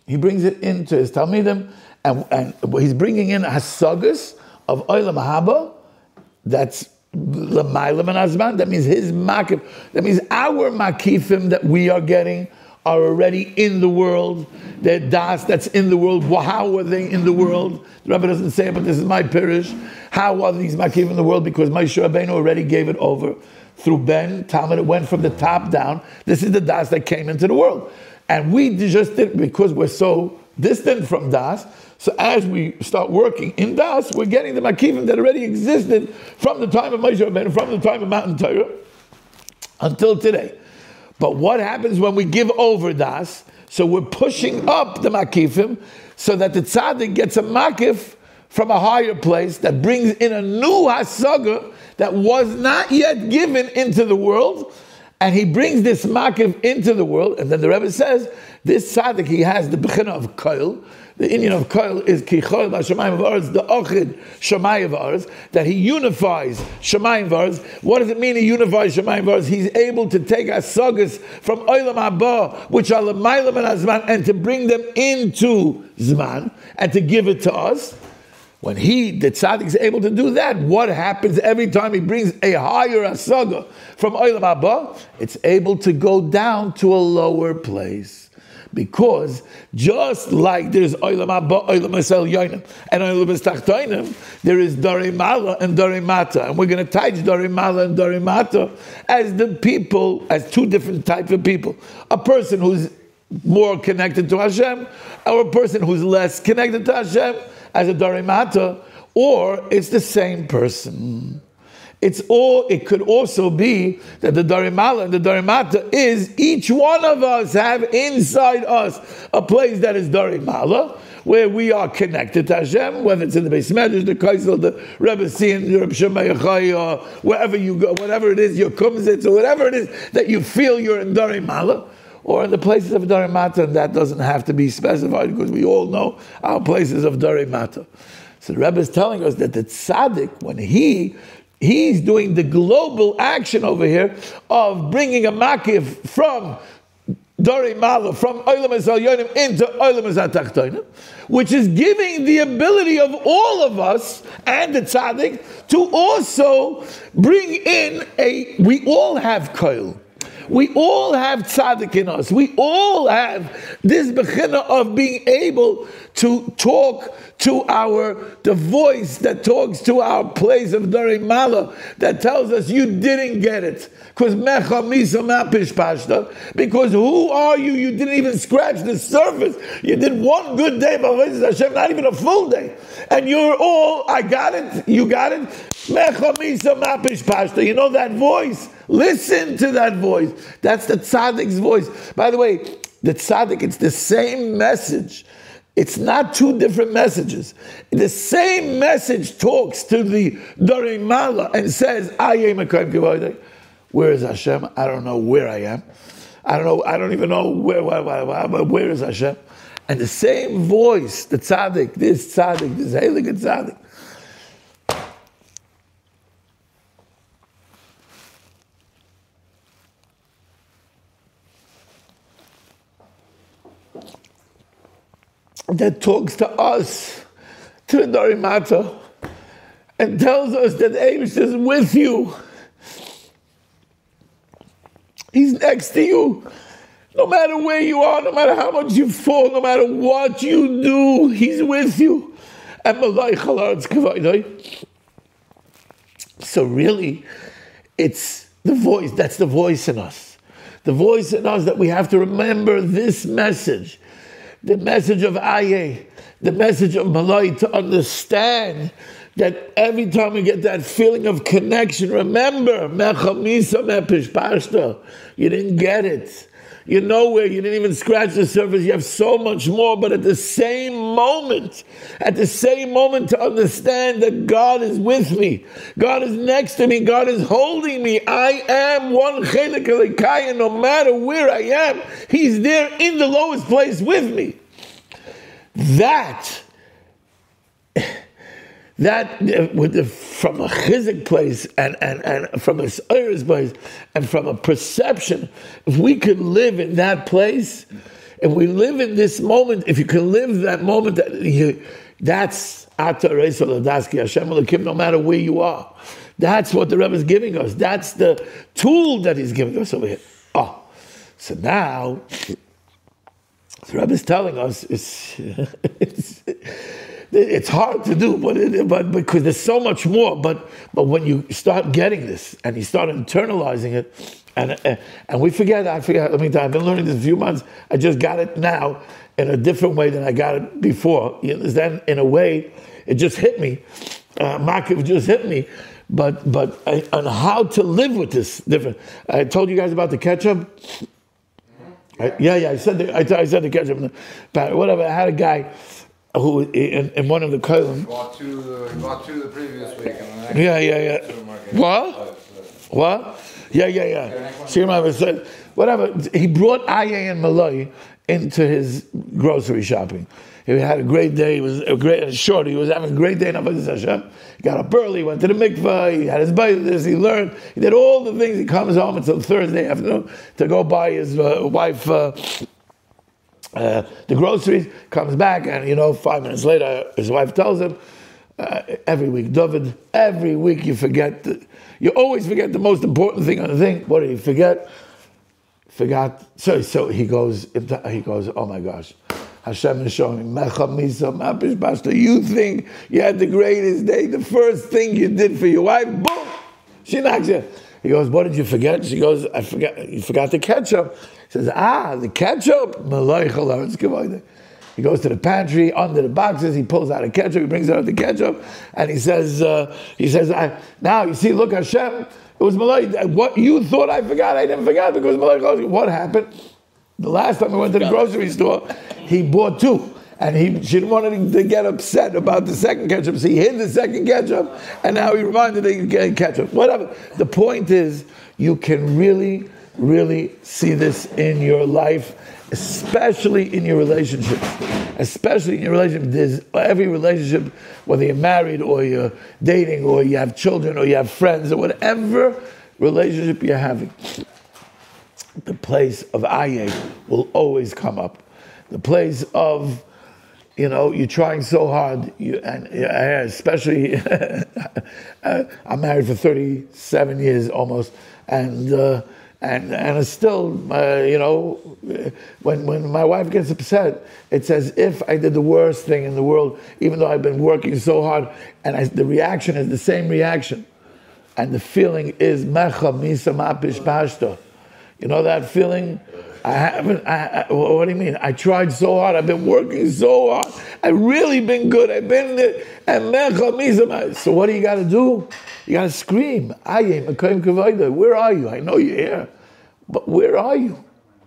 And he's bringing in hasagas of Olam Haba. That's L'mayla Min Azman. That means his makif. That means our makifim that we are getting are already in the world. The das that's in the world. How are they in the world? The Rebbe doesn't say it, but this is my pirish. How are these makif in the world? Because Moshe Rabbeinu already gave it over through Ben Talmud. It went from the top down. This is the das that came into the world, and we just did because we're so distant from Das. So as we start working in Das, we're getting the Makifim that already existed from the time of Moshe Rabbeinu, from the time of Mount Torah, until today. But what happens when we give over Das? So we're pushing up the Makifim so that the Tzaddik gets a Makif from a higher place that brings in a new Hasaga that was not yet given into the world, and he brings this Makif into the world, and then the Rebbe says, this Tzaddik, he has the Bechina of Koil. The Indian of Koil is Kichoil Hashemayim V'Aretz, the Ochid Shemayim V'Aretz, that he unifies Shemayim V'Aretz. What does it mean he unifies Shemayim V'Aretz? He's able to take Hasagas from Olam Haba, which are L'maylam and Azman, and to bring them into Zman, and to give it to us. When the tzaddik is able to do that, what happens every time he brings a higher asaga from Olam Haba? It's able to go down to a lower place. Because just like there's Olam Haba, Olam Elyonim, and Olam Tachtonim, there is Darei Mala and Darei Mata. And we're going to touch Darei Mala and Darei Mata as the people, as two different types of people. A person who's more connected to Hashem, or a person who's less connected to Hashem, as a Darei Mata, or it's the same person. It could also be that the Darei Mala and the Darei Mata is each one of us have inside us a place that is Darei Mala, where we are connected to Hashem, whether it's in the Beis Medrash, the Kaisel, the Rebbe Sin, the Rebbe Shemai Yochai, or wherever you go, whatever it is, your Kumzitz, or whatever it is that you feel you're in Darei Mala, or in the places of Darei Mata, and that doesn't have to be specified because we all know our places of Darei Mata. So the Rebbe is telling us that the tzaddik, when he's doing the global action over here of bringing a makif from Darei Mala, from Olam Elyonim into Olam Tachtonim, which is giving the ability of all of us and the tzaddik to also bring in we all have koil. We all have tzaddik in us. We all have this bechina of being able to talk to the voice that talks to our place of Darei Mala, that tells us you didn't get it. Because who are you? You didn't even scratch the surface. You did one good day, but Hashem, not even a full day. And you're all, I got it, you got it. You know that voice? Listen to that voice. That's the tzaddik's voice. By the way, the tzaddik, it's the same message. It's not two different messages. The same message talks to the Darei Mala and says, where is Hashem? I don't know where I am. I don't even know but where is Hashem? And the same voice, the tzaddik, this heilige tzaddik, that talks to us, to the Darei Mata, and tells us that Eibush is with you. He's next to you. No matter where you are, no matter how much you fall, no matter what you do, He's with you. So really, it's the voice, that's the voice in us. The voice in us that we have to remember this message. The message of Aye, the message of Malay, to understand that every time we get that feeling of connection, remember, you didn't get it. You're nowhere, you didn't even scratch the surface, you have so much more, but at the same moment, to understand that God is with me, God is next to me, God is holding me, I am one chelik elikaya, no matter where I am, He's there in the lowest place with me. That from a chizik place and from a seiris place and from a perception, if we could live in that place, if we live in this moment, if you can live that moment, that's Ata Reis Oladaski Hashem Elokim, no matter where you are. That's what the Rebbe is giving us. That's the tool that He's giving us over here. Oh, so now the Rebbe is telling us it's hard to do, but because there's so much more. But when you start getting this and you start internalizing it, and we forget. I forget. Let me tell you, I've been learning this a few months. I just got it now in a different way than I got it before. You understand? In a way, it just hit me. Makiv just hit me. But on how to live with this different. I told you guys about the ketchup. I said the ketchup. But whatever. I had a guy who in one of the kolim. Bought two the previous week. And the What? See, remember, said whatever. He brought Aye and Malay into his grocery shopping. He had a great day. He was short. He was having a great day in Avodas Hashem. He got up early, went to the mikvah. He had his bayis. He learned. He did all the things. He comes home until Thursday afternoon to go buy his wife the groceries. Comes back, and 5 minutes later, his wife tells him, "Every week, David. Every week you forget. You always forget the most important thing on the thing. What did he forget? Forgot. So he goes. Oh my gosh." Hashem is showing me, you think you had the greatest day, the first thing you did for your wife, boom, she knocks you. He goes, what did you forget? She goes, I forgot, you forgot the ketchup. He says, the ketchup? He goes to the pantry, under the boxes, he pulls out a ketchup, he brings out the ketchup, and he says, now you see, look, Hashem, it was Malay. What you thought I forgot, I didn't forget because Malay. What happened? The last time I went to the grocery store, he bought two. And she didn't want him to get upset about the second ketchup. So he hid the second ketchup, and now he reminded her to get ketchup. Whatever. The point is, you can really, really see this in your life, especially in your relationships. Especially in your relationship. There's every relationship, whether you're married or you're dating or you have children or you have friends or whatever relationship you're having. The place of Aye will always come up. The place of, you're trying so hard, especially, I'm married for 37 years almost, and it's still, when my wife gets upset, it's as if I did the worst thing in the world, even though I've been working so hard, and the reaction is the same reaction, and the feeling is mecha misa mapish pashto. You know that feeling? What do you mean? I tried so hard. I've been working so hard. I've really been good. I've been there. So what do you got to do? You got to scream. Where are you? I know you're here. But where are you?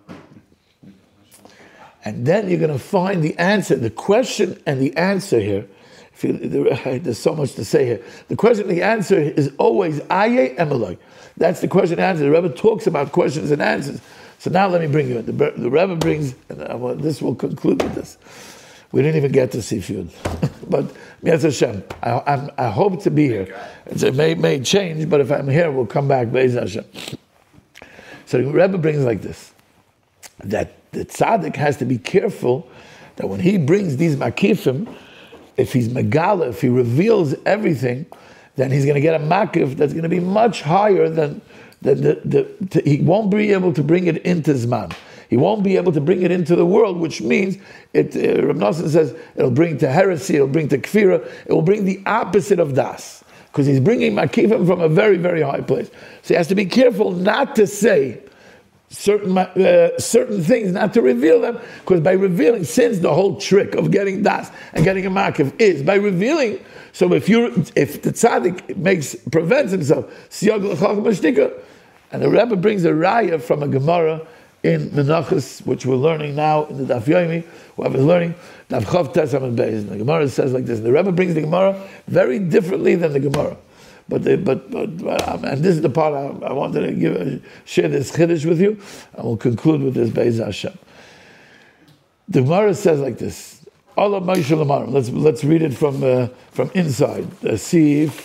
And then you're going to find the answer. The question and the answer here. There's so much to say here. The question and the answer is always Aye Emeloi. That's the question and answer. The Rebbe talks about questions and answers. So now let me bring you in. The Rebbe brings, and this will conclude with this. We didn't even get to Sifyud. But Mi'ez Hashem, I hope to be here. It may change, but if I'm here, we'll come back, Be'ez Hashem. So the Rebbe brings like this, that the tzaddik has to be careful that when he brings these makifim, if he's megala, if he reveals everything, then he's going to get a makif that's going to be much higher than he won't be able to bring it into Zman. He won't be able to bring it into the world, which means, Rav Nosson says, it'll bring to heresy, it'll bring to kfira, it will bring the opposite of das. Because he's bringing makifim from a very, very high place. So he has to be careful not to say certain things, not to reveal them, because by revealing, since the whole trick of getting das and getting a makif is by revealing. So if the tzaddik prevents himself, and the Rebbe brings a raya from a Gemara in Menachos, which we're learning now in the Daf Yomi, whoever's learning, Daf Chav Tes Amud Beis. The Gemara says like this, and the Rebbe brings the Gemara very differently than the Gemara. But and this is the part I wanted to share this chiddush with you, and we'll conclude with this Be'ez Hashem. The Gemara says like this. Allah Moshe Lamar. Let's read it from inside. Sif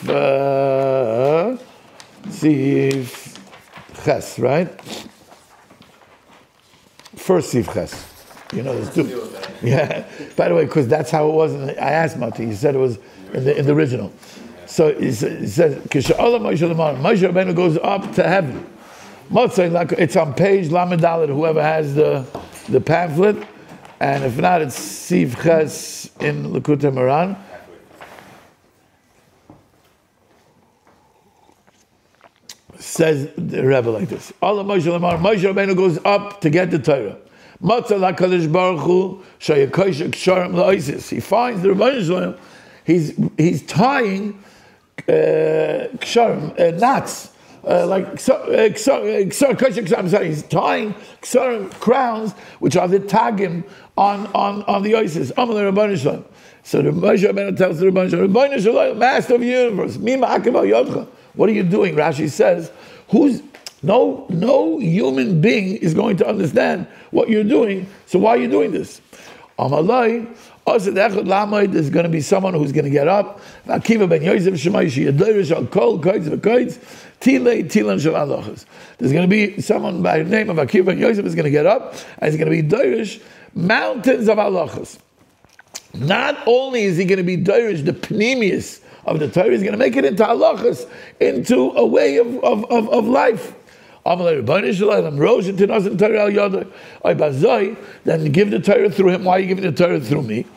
Ches, right? First Sif Ches. There's two. Yeah. By the way, because that's how it was. I asked Mati. He said it was in the original. So he says, "Kisha Moshe Lamar." Moshe Rabbeinu goes up to heaven. It's on page Lamed Dalet. Whoever has the pamphlet. And if not, it's Siv Ches in Likutei Moharan. Says the Rebbe like this. Allah Moshe Rabbeinu goes up to get the Torah. He finds the Rebbeinu Shalom. He's tying ksharim, knots, I'm sorry. He's tying ksharim, crowns, which are the tagim on the Isis. Amal Rebbeinu Shalom. So the Moshe Rabbeinu tells the Rebbeinu Shalom, Master of the universe, what are you doing? Rashi says, no human being is going to understand what you're doing, so why are you doing this? Amalai, there's going to be someone who's going to get up. Akiva ben Yosef Shemaishi, Yadirish al Kol, Koitz v'Koitz, Tilei Tilan Shel Halachas. There's going to be someone by the name of Akiva ben Yosef is going to get up, and he's going to be Dirish mountains of Halachas. Not only is he going to be Dirish, the Pneumius of the Torah, he's going to make it into Halachas, into a way of life. Then give the Torah through him. Why are you giving the Torah through me?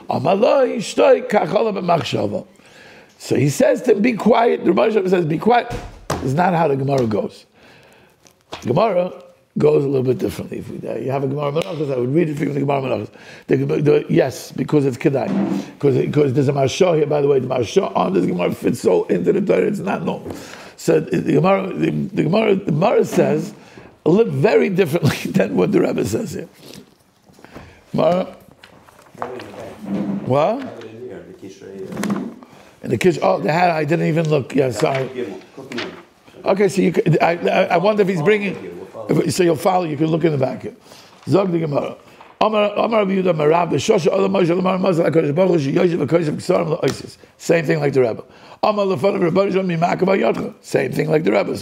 So he says to him, be quiet. The Rebbe says, be quiet. It's not how the Gemara goes. Gemara goes a little bit differently. If you have a Gemara Menachos, I would read it for you from the Gemara Menachos. Yes, because it's Kedai. Because there's a Marsha here, by the way. The Marsha on this Gemara fits so into the Torah, it's not known. So the Gemara says a little very differently than what the Rebbe says here. Gemara, what? In the Kish, oh, I didn't even look. Yeah, sorry. Okay, so I wonder if he's bringing. So you'll follow. You can look in the back here. Zog the Gemara. Same thing like the Rebbe. Same thing like the Rebbe.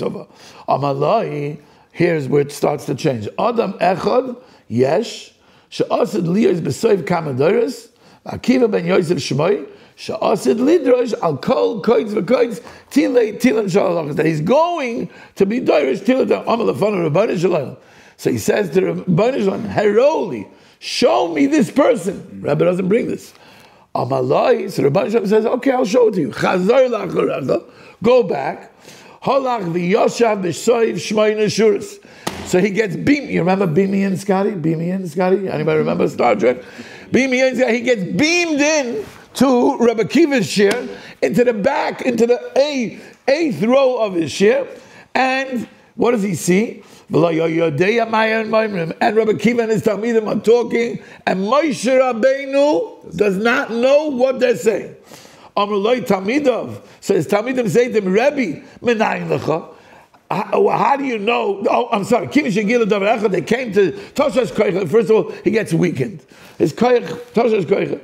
Here's where it starts to change. Adam echad yesh she'asid liyos b'soiv kamadoros Akiva ben Yosef Shemai she'asid lidrosh al kol koitz v'koitz tilan shalach, that he's going to be dorish tilan amal lefana Rebbeinu Shalom. So he says to Rebbeinu Shalom, Heroli, show me this person. Rebbe doesn't bring this. Amalai, so Rebbeinu Shalom says, okay, I'll show it to you. Chazor lacharecha, go back. Halach v'yoshav b'soiv shmai neshuris. So he gets beamed. You remember Beamy and Scotty? Anybody remember Star Trek? Beamy and Scotty. He gets beamed in to Rebbe Kiva's shir, into the back, into the eighth row of his shir. And what does he see? And Rebbe Kiva and his Talmidim are talking, and Moshe Rabbeinu does not know what they're saying. Amrullah Talmidov. So his Talmidim say to him, Rebbe, Menayin Lecha. How do you know? Oh, I'm sorry. They came to Toshas Koicha. First of all, he gets weakened. His Koich, Toshas Koicha.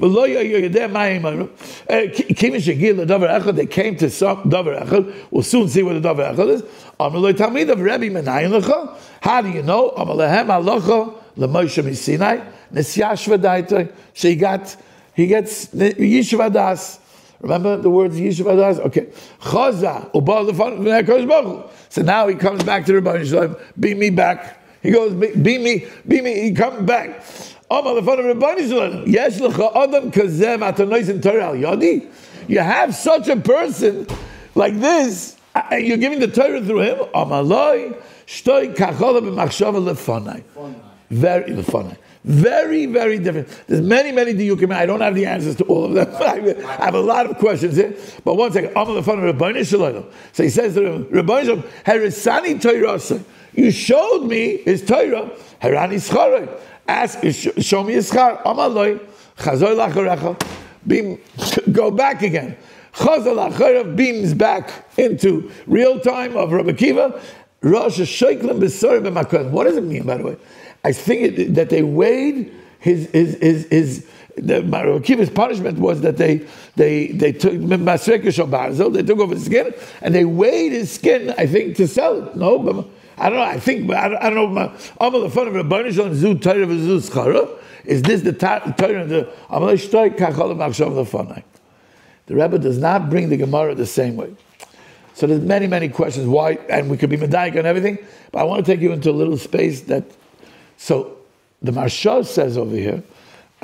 They came to some Davar Echad. We'll soon see what the Davar Echad is. Amrullah Talmidov, Rebbe, Menayin Lecha. How do you know? Amalehem Alocha LeMoshe Misinai Nesyashva Daitoi. So he gets Yishuv Das. Remember the words Yishuv Das? Okay. Chaza ubal lefan v'nei Baruch. So now he comes back to the Rebbeinu Shalom. Beat me back. He goes, beat me. He comes back. Amar lefan Rebbeinu Shalom. Yesh lecha adam kazeh matanois in Torah al yadi. You have such a person like this, and you're giving the Torah through him. Amar loy shtoi kachola b'machshava lefanai. Very lefanai. Very, very different. There's many diyukim. I don't have the answers to all of them. I have a lot of questions here. But one second. So he says to Rebbeinu Shalom, Heresani Torah. You showed me his Torah. Herani Schare. Show me his Schar. Amaloi. Chazor lacharecha. Beam. Go back again. Chazor lacharecha beams back into real time of Rebbe Kiva. Rosh Hashoiklim B'Sor B'Makon. What does it mean, by the way? I think that they weighed his Rebbe Kiva's punishment was that they took they took over the skin and they weighed his skin, I think, to sell it. No, but I don't know. I don't know. Amal the fun of Rebbeinu Shalom Zu Torah v'Zu Schara. Is this the Torah of the Amal Shtoi Kachol Machshav Lefanai? The Rebbe does not bring the Gemara the same way. So there's many questions why, and we could be medayik on everything, but I want to take you into a little space that. So the Marsha says over here,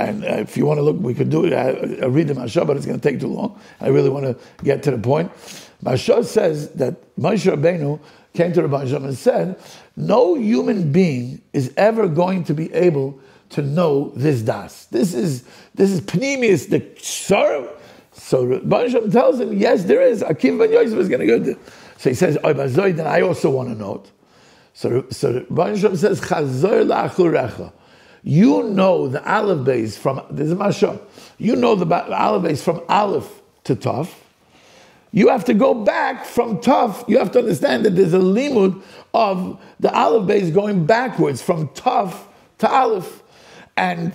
And if you want to look, we could do it. I read the Mashal, but it's going to take too long. I really want to get to the point. Mashal says that Moshe Rabbeinu came to Rabban Shem and said, no human being is ever going to be able to know this das. This is Pneumius, the sorrow. So Rabban Shem tells him, yes, there is. Akiva ben Yosef is going to go there. So he says, then I also want to know it. So Rabban Shem says, Chazor la'achurecha. You know the Aleph base from, this is Mashal. You know the Aleph base from Aleph to Tav. You have to go back from Tav. You have to understand that there's a limud of the Aleph base going backwards from Tav to Aleph. And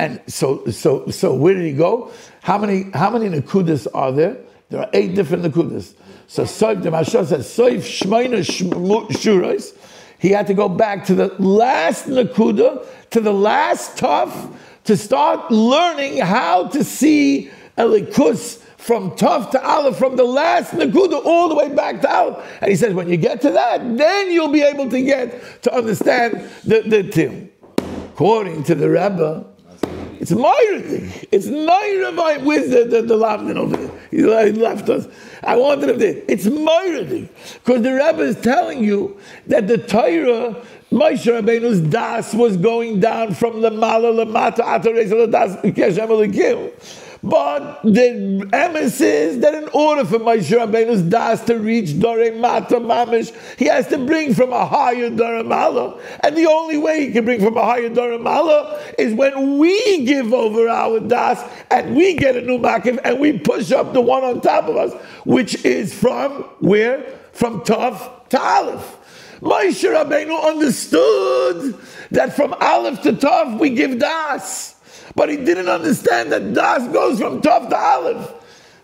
so where did he go? How many nekudas are there? There are 8 different nekudas. So the Mashal says, Soif Shmeina Shurais. He had to go back to the last nekuda, to the last Tav, to start learning how to see Elikus from Tav to Aleph, from the last nekuda all the way back to Aleph. And he says, when you get to that, then you'll be able to get to understand the Tim. According to the Rebbe, it's Meirich. It's Meirich. Where's the Lavdin over there? He left us. I wanted him there. It's Meirich. Because the Rebbe is telling you that the Torah, Moshe Rabbeinu's das was going down from Lamala, Lamata, Atares, Ladas, Keshem, Elikim. But the emes is that in order for Moshe Rabbeinu's das to reach Dorei Mata Mamish, he has to bring from a higher Dorei Mala. And the only way he can bring from a higher Dorei Mala is when we give over our das and we get a new makiv and we push up the one on top of us, which is from where? From Tav to Aleph. Moshe Rabbeinu understood that from Aleph to Tav we give das. But he didn't understand that das goes from Tav to Aleph.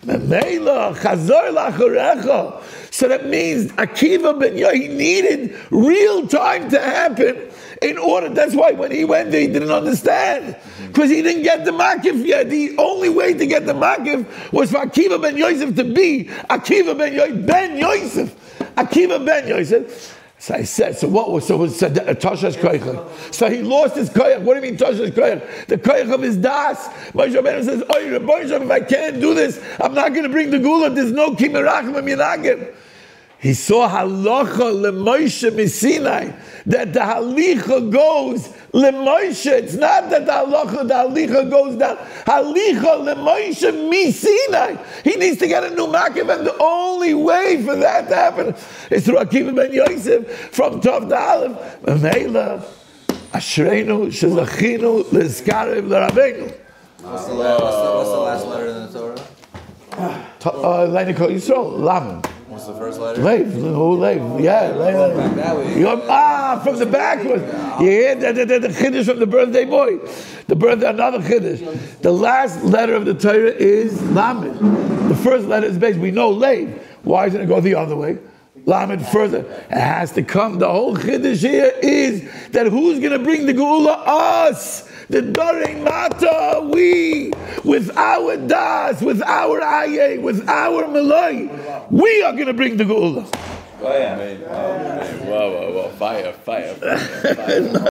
So that means Akiva ben Yosef, he needed real time to happen in order. That's why when he went there, he didn't understand. Because he didn't get the Makif yet. The only way to get the Makif was for Akiva ben Yosef to be Akiva ben Yosef. Akiva ben Yosef. So I said, so what was Tasha's koyach? So he lost his koyach. What do you mean Tasha's koyach? The koyach of his das. Moshe Rabbeinu says, "Oh, Rebbeinu, if I can't do this, I'm not going to bring the gula. There's no kimerachim minagim." He saw halacha leMoshe misinai, that the halicha goes leMoshe. It's not that the halicha goes down. Halicha leMoshe misinai. He needs to get a new makiv, and the only way for that to happen is through Akiva ben Yosef from Tav to Aleph. Meila Ashreinu shezachinu lezkarev l'Rabbeinu. What's the last letter in the Torah? Leina Kol Yisrael, Lamed. What's the first letter? Lev, yeah, Back that way. From the backwards. You hear the chiddush from the birthday boy. Another chiddush. The last letter of the Torah is Lamed. The first letter is based. We know Lev. Why doesn't it go the other way? Lamed further. It has to come. The whole chiddush here is that who's going to bring the geula? Us. The Dorei Mata, we, with our das, with our aye, with our malay, we are going to bring the geula. Wow, fire.